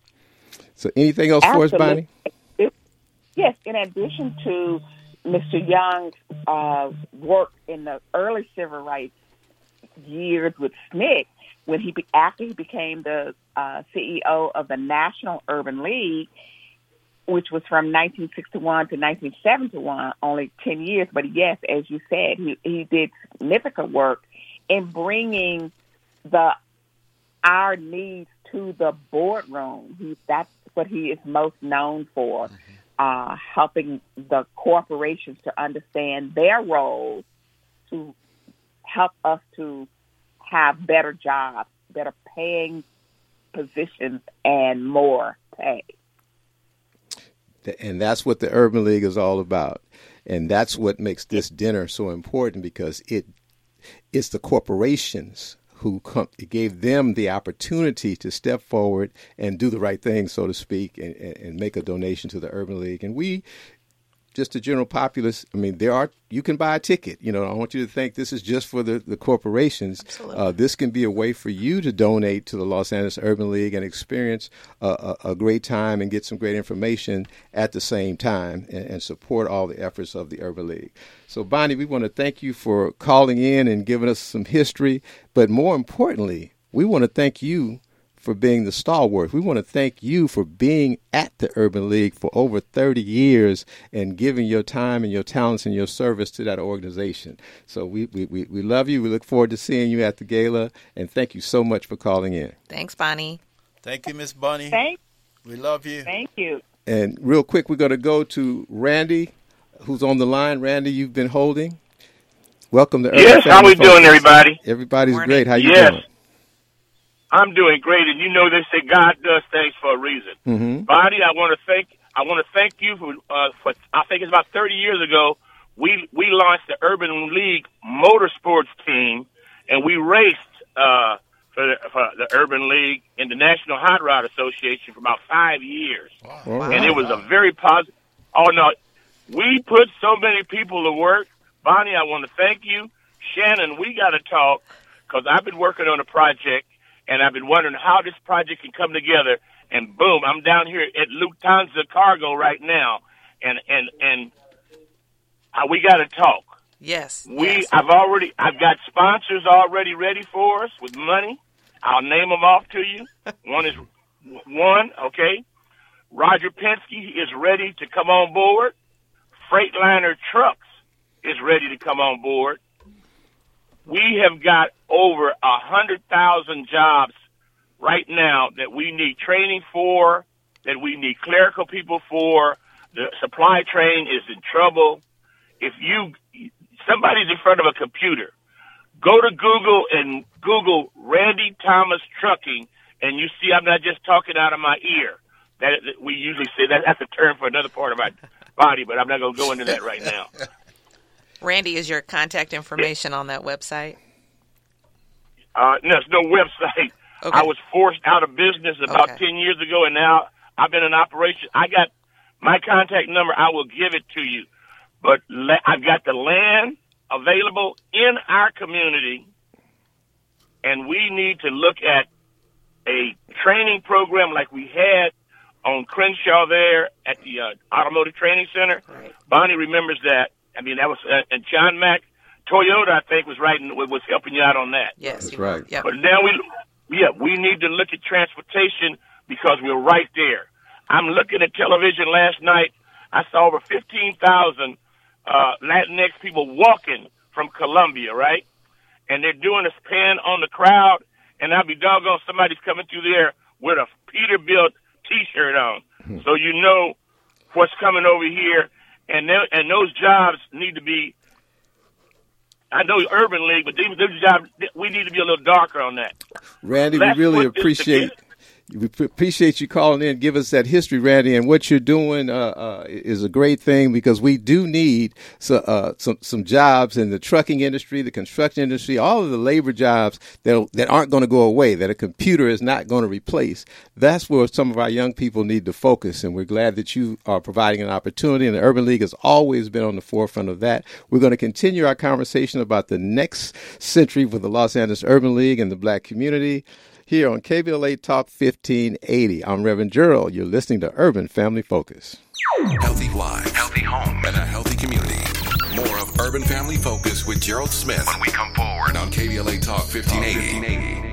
So anything else Absolutely. for us, Bonnie? Yes, in addition to Mister Young's uh, work in the early civil rights years with S N C C, when he be- after he became the uh, C E O of the National Urban League, which was from nineteen sixty-one to nineteen seventy-one, only ten years. But yes, as you said, he, he did significant work in bringing the our needs to the boardroom. He, that's what he is most known for, mm-hmm. uh, helping the corporations to understand their role to help us to have better jobs, better paying positions, and more pay. And that's what the Urban League is all about. And that's what makes this dinner so important, because it it's the corporations who come, it gave them the opportunity to step forward and do the right thing, so to speak, and, and make a donation to the Urban League. And we just the general populace, I mean, there are, you can buy a ticket. You know, I want you to think this is just for the, the corporations. Uh, this can be a way for you to donate to the Los Angeles Urban League and experience a, a, a great time and get some great information at the same time and, and support all the efforts of the Urban League. So, Bonnie, we want to thank you for calling in and giving us some history. But more importantly, we want to thank you for being the stalwart. We want to thank you for being at the Urban League for over thirty years and giving your time and your talents and your service to that organization. So we, we, we love you. We look forward to seeing you at the gala, and thank you so much for calling in. Thanks, Bonnie. Thank you, Miss Bonnie. Thank We love you. Thank you. And real quick, we're going to go to Randy, who's on the line. Randy, you've been holding. Welcome to Urban Yes, Family how we Focus. doing, everybody? Everybody's Morning. great. How you yes. doing? I'm doing great, and you know they say God does things for a reason. Mm-hmm. Bonnie, I want to thank I want to thank you for uh, for I think it's about thirty years ago we we launched the Urban League motorsports team, and we raced uh, for, the, for the Urban League in the National Hot Rod Association for about five years, Wow. and it was a very positive. Oh no, we put so many people to work. Bonnie, I want to thank you. Shannon, we got to talk because I've been working on a project. And I've been wondering how this project can come together. And boom, I'm down here at Lufthansa Cargo right now. And and and uh, we got to talk. Yes. We yes. I've already I've got sponsors already ready for us with money. I'll name them off to you. One is one, okay. Roger Penske is ready to come on board. Freightliner Trucks is ready to come on board. We have got over a hundred thousand jobs right now that we need training for, that we need clerical people for. The supply chain is in trouble. If you, somebody's in front of a computer, go to Google and Google Randy Thomas Trucking, and you see I'm not just talking out of my ear. That, that we usually say that that's a term for another part of my body, but I'm not going to go into that right now. Randy, is your contact information on that website? Uh, no, there's no website. Okay. I was forced out of business about Okay. ten years ago, and now I've been in operation. I got my contact number. I will give it to you. But le- I've got the land available in our community, and we need to look at a training program like we had on Crenshaw there at the uh, Automotive Training Center. Right. Bonnie remembers that. I mean, that was, uh, and John Mack, Toyota, I think, was right, was helping you out on that. Yes, That's right. Yep. But now we, yeah, we need to look at transportation because we're right there. I'm looking at television last night. I saw over fifteen thousand uh, Latinx people walking from Colombia, right? And they're doing a span on the crowd, and I'll be doggone somebody's coming through there with a Peterbilt T-shirt on. So you know what's coming over here. And th- and those jobs need to be, I know Urban League, but these, these jobs, we need to be a little darker on that. Randy, Let's we really put this appreciate together. we p- appreciate you calling in. Give us that history, Randy, and what you're doing uh, uh, is a great thing because we do need so, uh, some some jobs in the trucking industry, the construction industry, all of the labor jobs that that aren't going to go away, that a computer is not going to replace. That's where some of our young people need to focus, and we're glad that you are providing an opportunity. And the Urban League has always been on the forefront of that. We're going to continue our conversation about the next century for the Los Angeles Urban League and the Black community here on K B L A Talk fifteen eighty. I'm Reverend Gerald. You're listening to Urban Family Focus. Healthy lives, healthy home, and a healthy community. More of Urban Family Focus with Gerald Smith when we come forward on K B L A Talk fifteen eighty.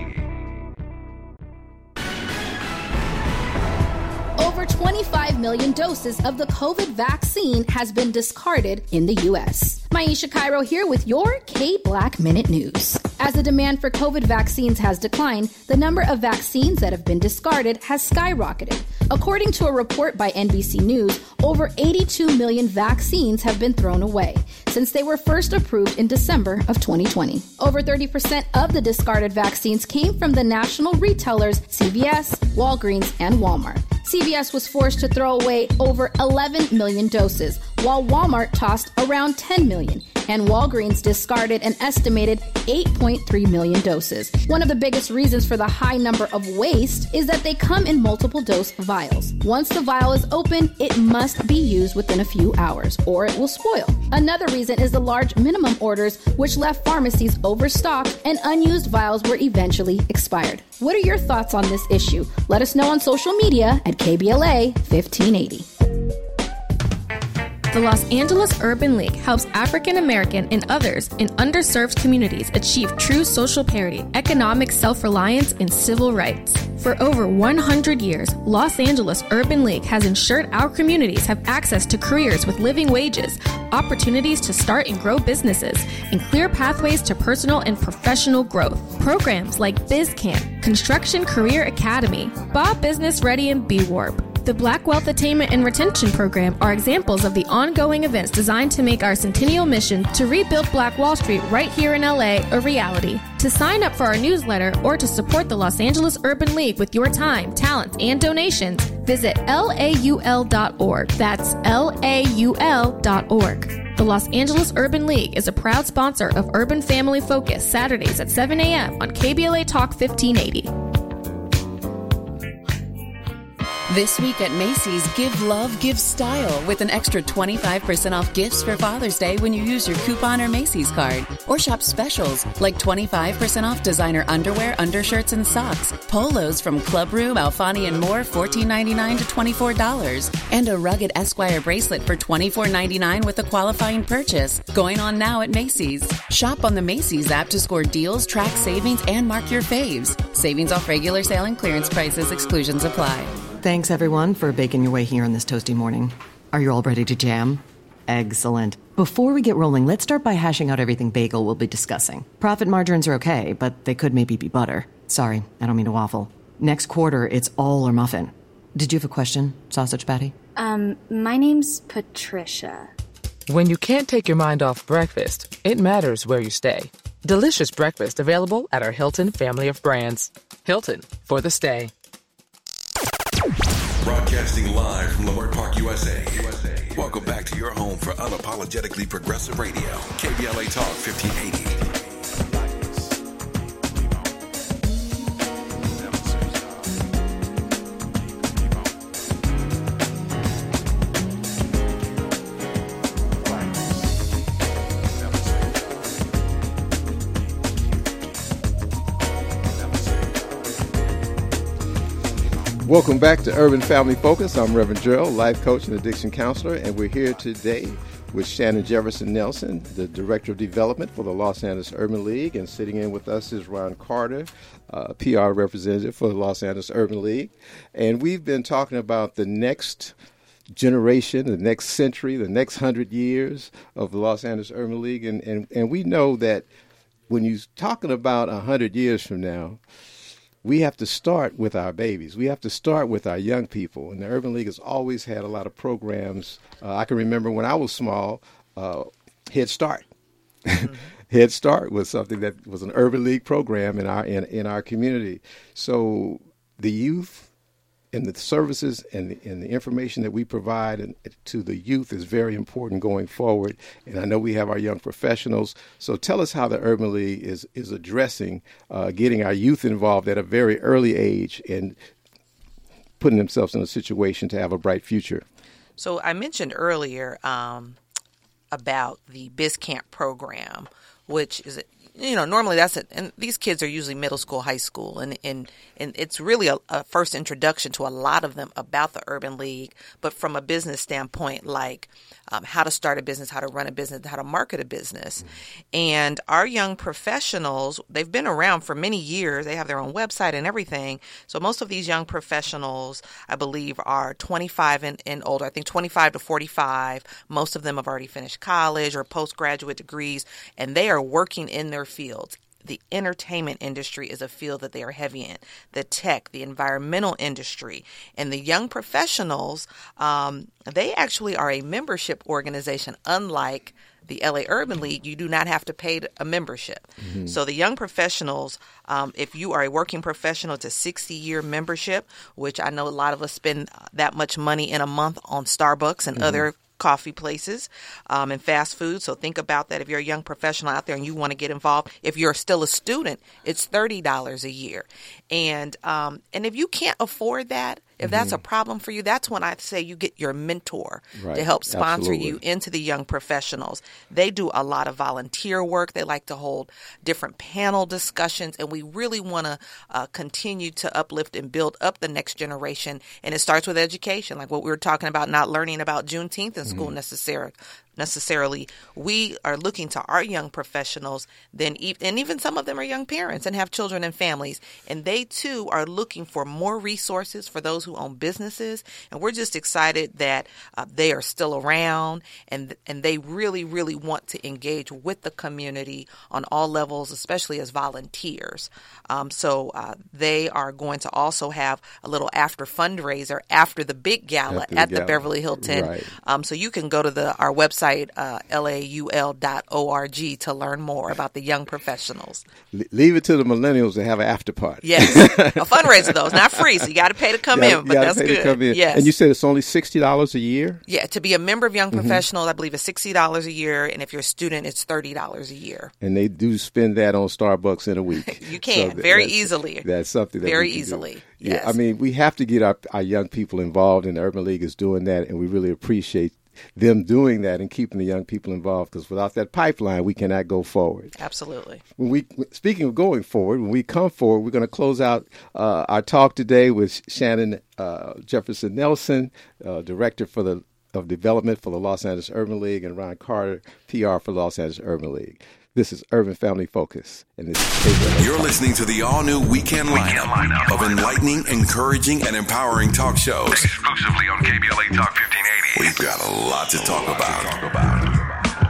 Over twenty-five million doses of the COVID vaccine has been discarded in the U S. Maisha Cairo here with your K-Black Minute News. As the demand for COVID vaccines has declined, the number of vaccines that have been discarded has skyrocketed. According to a report by N B C News, over eighty-two million vaccines have been thrown away since they were first approved in December of twenty twenty. Over thirty percent of the discarded vaccines came from the national retailers C V S, Walgreens, and Walmart. C V S was forced to throw away over eleven million doses, while Walmart tossed around ten million, and Walgreens discarded an estimated eight point three million doses. One of the biggest reasons for the high number of waste is that they come in multiple dose vials. Once the vial is open, it must be used within a few hours, or it will spoil. Another reason is the large minimum orders, which left pharmacies overstocked and unused vials were eventually expired. What are your thoughts on this issue? Let us know on social media at K B L A fifteen eighty. The Los Angeles Urban League helps African American and others in underserved communities achieve true social parity, economic self-reliance, and civil rights. For over one hundred years, Los Angeles Urban League has ensured our communities have access to careers with living wages, opportunities to start and grow businesses, and clear pathways to personal and professional growth. Programs like BizCamp, Construction Career Academy, Bob Business Ready, and B Warp. The Black Wealth Attainment and Retention Program are examples of the ongoing events designed to make our centennial mission to rebuild Black Wall Street right here in L A a reality. To sign up for our newsletter or to support the Los Angeles Urban League with your time, talents, and donations, visit L A U L dot org. That's L A U L dot org. The Los Angeles Urban League is a proud sponsor of Urban Family Focus, Saturdays at seven a.m. on K B L A Talk fifteen eighty. This week at Macy's, give love, give style with an extra twenty-five percent off gifts for Father's Day when you use your coupon or Macy's card. Or shop specials like twenty-five percent off designer underwear, undershirts, and socks. Polos from Club Room, Alfani, and more, fourteen ninety-nine to twenty-four dollars. And a rugged Esquire bracelet for twenty-four ninety-nine with a qualifying purchase. Going on now at Macy's. Shop on the Macy's app to score deals, track savings, and mark your faves. Savings off regular sale and clearance prices. Exclusions apply. Thanks, everyone, for making your way here on this toasty morning. Are you all ready to jam? Excellent. Before we get rolling, let's start by hashing out everything bagel will be discussing. Profit margins are okay, but they could maybe be butter. Sorry, I don't mean to waffle. Next quarter, it's all or muffin. Did you have a question, Sausage Patty? Um, my name's Patricia. When you can't take your mind off breakfast, it matters where you stay. Delicious breakfast available at our Hilton family of brands. Hilton, for the stay. Broadcasting live from Leimert Park, U S A. Welcome back to your home for unapologetically progressive radio. K B L A Talk fifteen eighty. Welcome back to Urban Family Focus. I'm Reverend Gerald, life coach and addiction counselor, and we're here today with Shannon Jefferson Nelson, the Director of Development for the Los Angeles Urban League, and sitting in with us is Ron Carter, uh, P R representative for the Los Angeles Urban League. And we've been talking about the next generation, the next century, the next hundred years of the Los Angeles Urban League, and, and, and we know that when you're talking about a hundred years from now, we have to start with our babies. We have to start with our young people. And the Urban League has always had a lot of programs. Uh, I can remember when I was small, uh, Head Start. Mm-hmm. Head Start was something that was an Urban League program in our in, in our community. So the youth and the services and the, and the information that we provide and, to the youth is very important going forward. And I know we have our young professionals. So tell us how the Urban League is, is addressing uh, getting our youth involved at a very early age and putting themselves in a situation to have a bright future. So I mentioned earlier um, about the BizCamp program, which is, you know, normally that's it. And these kids are usually middle school, high school. And, and, and it's really a, a first introduction to a lot of them about the Urban League, but from a business standpoint, like um, how to start a business, how to run a business, how to market a business. Mm-hmm. And our young professionals, they've been around for many years. They have their own website and everything. So most of these young professionals, I believe, are twenty-five and, and older. I think twenty-five to forty-five. Most of them have already finished college or postgraduate degrees, and they are working in their fields. The entertainment industry is a field that they are heavy in, the tech, the environmental industry. And the young professionals, um, they actually are a membership organization, unlike the L A Urban League. You do not have to pay a membership. Mm-hmm. So the young professionals, um, if you are a working professional, it's a sixty-year membership, which I know a lot of us spend that much money in a month on Starbucks and mm-hmm. other coffee places um, and fast food. So think about that if you're a young professional out there and you want to get involved. If you're still a student, it's thirty dollars a year. And um, and if you can't afford that, if that's a problem for you, that's when I say you get your mentor Right. to help sponsor Absolutely. you into the young professionals. They do a lot of volunteer work. They like to hold different panel discussions, and we really want to uh, continue to uplift and build up the next generation. And it starts with education, like what we were talking about, not learning about Juneteenth in school Mhm. necessarily. Necessarily, we are looking to our young professionals, then, e- and even some of them are young parents and have children and families, and they too are looking for more resources for those who own businesses. And we're just excited that uh, they are still around, and and they really, really want to engage with the community on all levels, especially as volunteers. Um, so uh, they are going to also have a little after fundraiser after the big gala After the at the gala. Beverly Hilton. Right. Um, so you can go to the our website, uh, laul dot org, to learn more about the young professionals. Le- Leave it to the millennials to have an after party. Yes, a fundraiser though. It's not free, so you got to pay to come You gotta- in, but you gotta that's pay to good. come in. Yes. And you said it's only sixty dollars a year? Yeah, to be a member of Young Mhm. Professionals, I believe is sixty dollars a year, and if you're a student, it's thirty dollars a year. And they do spend that on Starbucks in a week. You can, th- very that's- easily. That's something that we Very can do. easily, Yeah, yes. I mean, we have to get our, our young people involved, and the Urban League is doing that, and we really appreciate them doing that and keeping the young people involved, because without that pipeline, we cannot go forward. Absolutely. When we, speaking of going forward, when we come forward, we're going to close out uh, our talk today with Shannon uh, Jefferson Nelson, uh, Director for the of Development for the Los Angeles Urban League, and Ron Carter, P R for Los Angeles Urban League. This is Urban Family Focus, and this is K B L A. You're listening to the all-new weekend lineup of enlightening, encouraging, and empowering talk shows. Exclusively on K B L A Talk fifteen eighty. We've got a lot to talk about.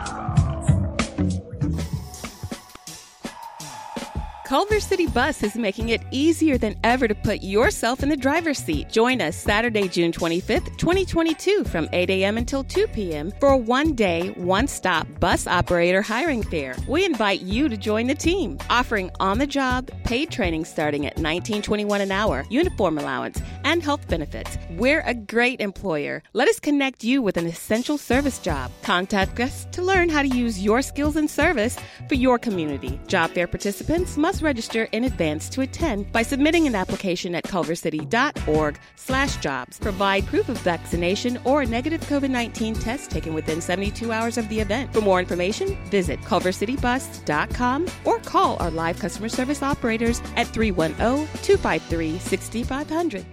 Culver City Bus is making it easier than ever to put yourself in the driver's seat. Join us Saturday, June twenty-fifth, twenty twenty-two from eight a.m. until two p.m. for a one-day, one-stop bus operator hiring fair. We invite you to join the team, offering on-the-job, paid training starting at nineteen twenty-one an hour, uniform allowance, and health benefits. We're a great employer. Let us connect you with an essential service job. Contact us to learn how to use your skills and service for your community. Job fair participants must register in advance to attend by submitting an application at culvercity.org slash jobs. Provide proof of vaccination or a negative covid nineteen test taken within seventy-two hours of the event. For more information, visit culver city bus dot com or call our live customer service operators at three one zero, two five three, six five zero zero.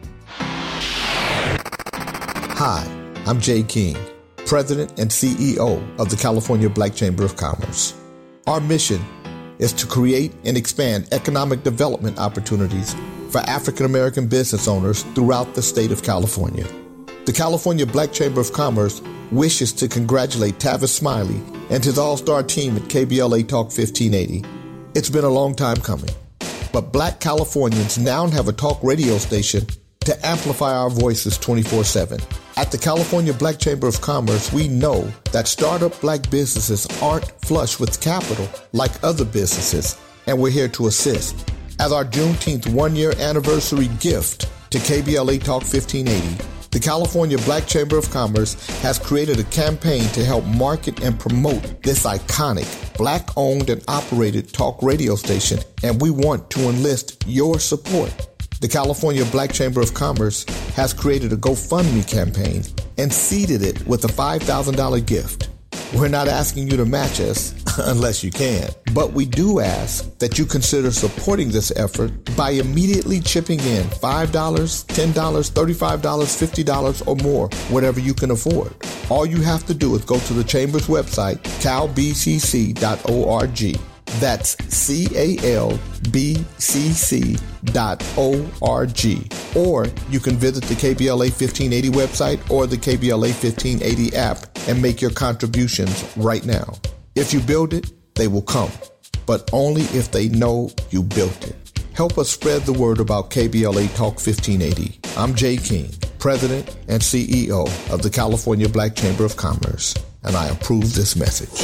Hi, I'm Jay King, President and C E O of the California Black Chamber of Commerce. Our mission is to create and expand economic development opportunities for African American business owners throughout the state of California. The California Black Chamber of Commerce wishes to congratulate Tavis Smiley and his all-star team at K B L A Talk fifteen eighty. It's been a long time coming, but Black Californians now have a talk radio station to amplify our voices twenty-four seven. At the California Black Chamber of Commerce, we know that startup black businesses aren't flush with capital like other businesses, and we're here to assist. As our Juneteenth one-year anniversary gift to K B L A Talk fifteen eighty, the California Black Chamber of Commerce has created a campaign to help market and promote this iconic black-owned and operated talk radio station, and we want to enlist your support. The California Black Chamber of Commerce has created a GoFundMe campaign and seeded it with a five thousand dollars gift. We're not asking you to match us unless you can, but we do ask that you consider supporting this effort by immediately chipping in five dollars, ten dollars, thirty-five dollars, fifty dollars, or more, whatever you can afford. All you have to do is go to the Chamber's website, cal b c c dot org. That's C A L B C C dot O R G. Or you can visit the K B L A fifteen eighty website or the K B L A fifteen eighty app and make your contributions right now. If you build it, they will come, but only if they know you built it. Help us spread the word about K B L A Talk fifteen eighty. I'm Jay King, President and C E O of the California Black Chamber of Commerce, and I approve this message.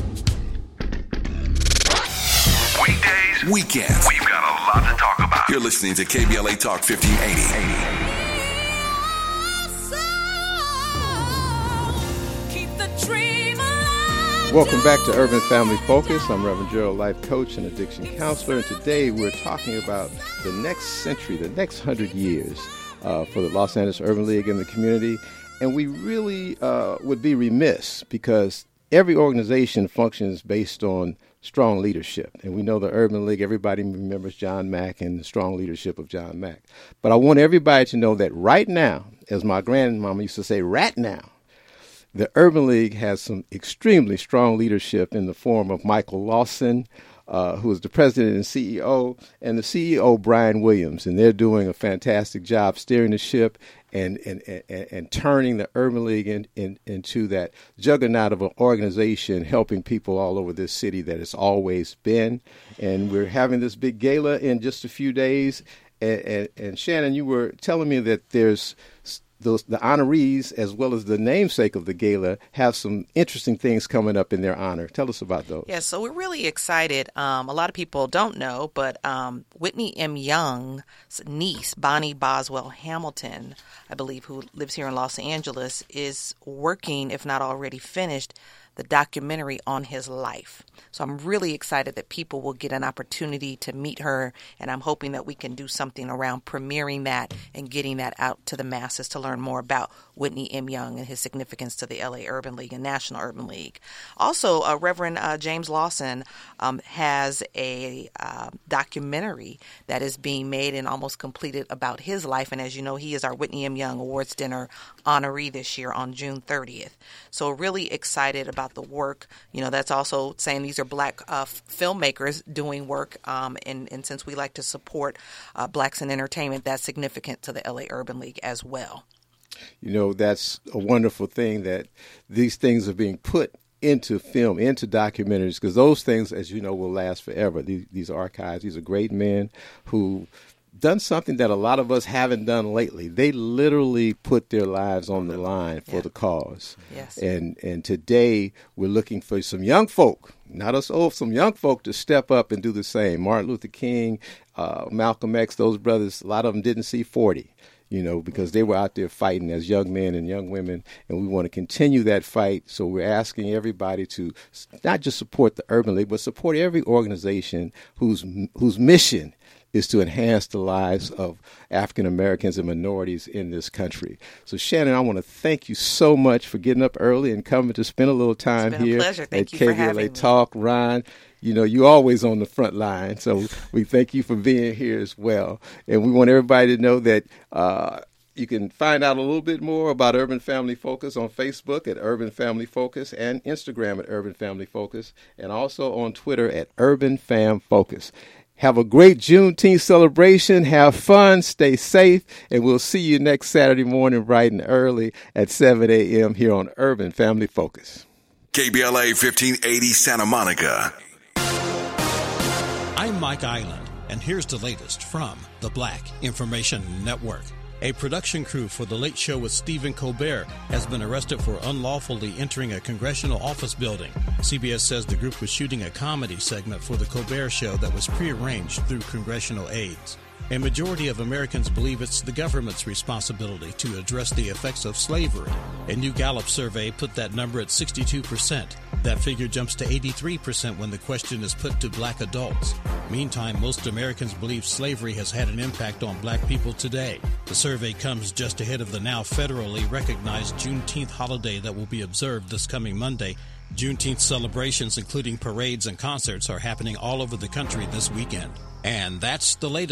Weekdays, weekends, we've got a lot to talk about. You're listening to K B L A Talk fifteen eighty. Keep Welcome back to Urban Family Focus. I'm Reverend Gerald, life coach and addiction counselor, and today we're talking about the next century, the next hundred years uh, for the Los Angeles Urban League and the community. And we really uh, would be remiss because every organization functions based on strong leadership. And we know the Urban League, everybody remembers John Mack and the strong leadership of John Mack. But I want everybody to know that right now, as my grandmama used to say, right now, the Urban League has some extremely strong leadership in the form of Michael Lawson, uh, who is the president and C E O, and the C E O, Brian Williams. And they're doing a fantastic job steering the ship and and, and, and turning the Urban League in, in, into that juggernaut of an organization helping people all over this city that it's always been. And we're having this big gala in just a few days. And, and, and Shannon, you were telling me that there's those the honorees as well as the namesake of the gala have some interesting things coming up in their honor. Tell us about those. Yeah, so we're really excited. Um, a lot of people don't know, but um, Whitney M. Young's niece, Bonnie Boswell Hamilton, I believe, who lives here in Los Angeles, is working, if not already finished, the documentary on his life. So I'm really excited that people will get an opportunity to meet her, and I'm hoping that we can do something around premiering that and getting that out to the masses to learn more about Whitney M. Young and his significance to the L A Urban League and National Urban League. Also, uh, Reverend uh, James Lawson um, has a uh, documentary that is being made and almost completed about his life, and as you know, he is our Whitney M. Young Awards Dinner honoree this year on June thirtieth. So really excited about the work. You know, that's also saying these are black uh, filmmakers doing work, um, and, and since we like to support uh, blacks in entertainment, that's significant to the L A Urban League as well. You know, that's a wonderful thing that these things are being put into film, into documentaries, because those things, as you know, will last forever. These, these archives, these are great men who done something that a lot of us haven't done lately. They literally put their lives on the line for yeah. the cause. Yes. And and today we're looking for some young folk, not us old, some young folk to step up and do the same. Martin Luther King, uh, Malcolm X, those brothers, a lot of them didn't see forty. You know, because they were out there fighting as young men and young women, and we want to continue that fight. So we're asking everybody to not just support the Urban League, but support every organization whose whose mission is to enhance the lives of African Americans and minorities in this country. So, Shannon, I want to thank you so much for getting up early and coming to spend a little time it's been here a pleasure. Thank at you K for B L A having Talk. Me. Ron, you know, you're always on the front line, so we thank you for being here as well. And we want everybody to know that uh, you can find out a little bit more about Urban Family Focus on Facebook at Urban Family Focus and Instagram at Urban Family Focus, and also on Twitter at Urban Fam Focus. Have a great Juneteenth celebration. Have fun. Stay safe. And we'll see you next Saturday morning bright and early at seven a.m. here on Urban Family Focus. K B L A fifteen eighty Santa Monica. I'm Mike Island, and here's the latest from the Black Information Network. A production crew for The Late Show with Stephen Colbert has been arrested for unlawfully entering a congressional office building. C B S says the group was shooting a comedy segment for The Colbert Show that was prearranged through congressional aides. A majority of Americans believe it's the government's responsibility to address the effects of slavery. A new Gallup survey put that number at sixty-two percent. That figure jumps to eighty-three percent when the question is put to black adults. Meantime, most Americans believe slavery has had an impact on black people today. The survey comes just ahead of the now federally recognized Juneteenth holiday that will be observed this coming Monday. Juneteenth celebrations, including parades and concerts, are happening all over the country this weekend. And that's the latest.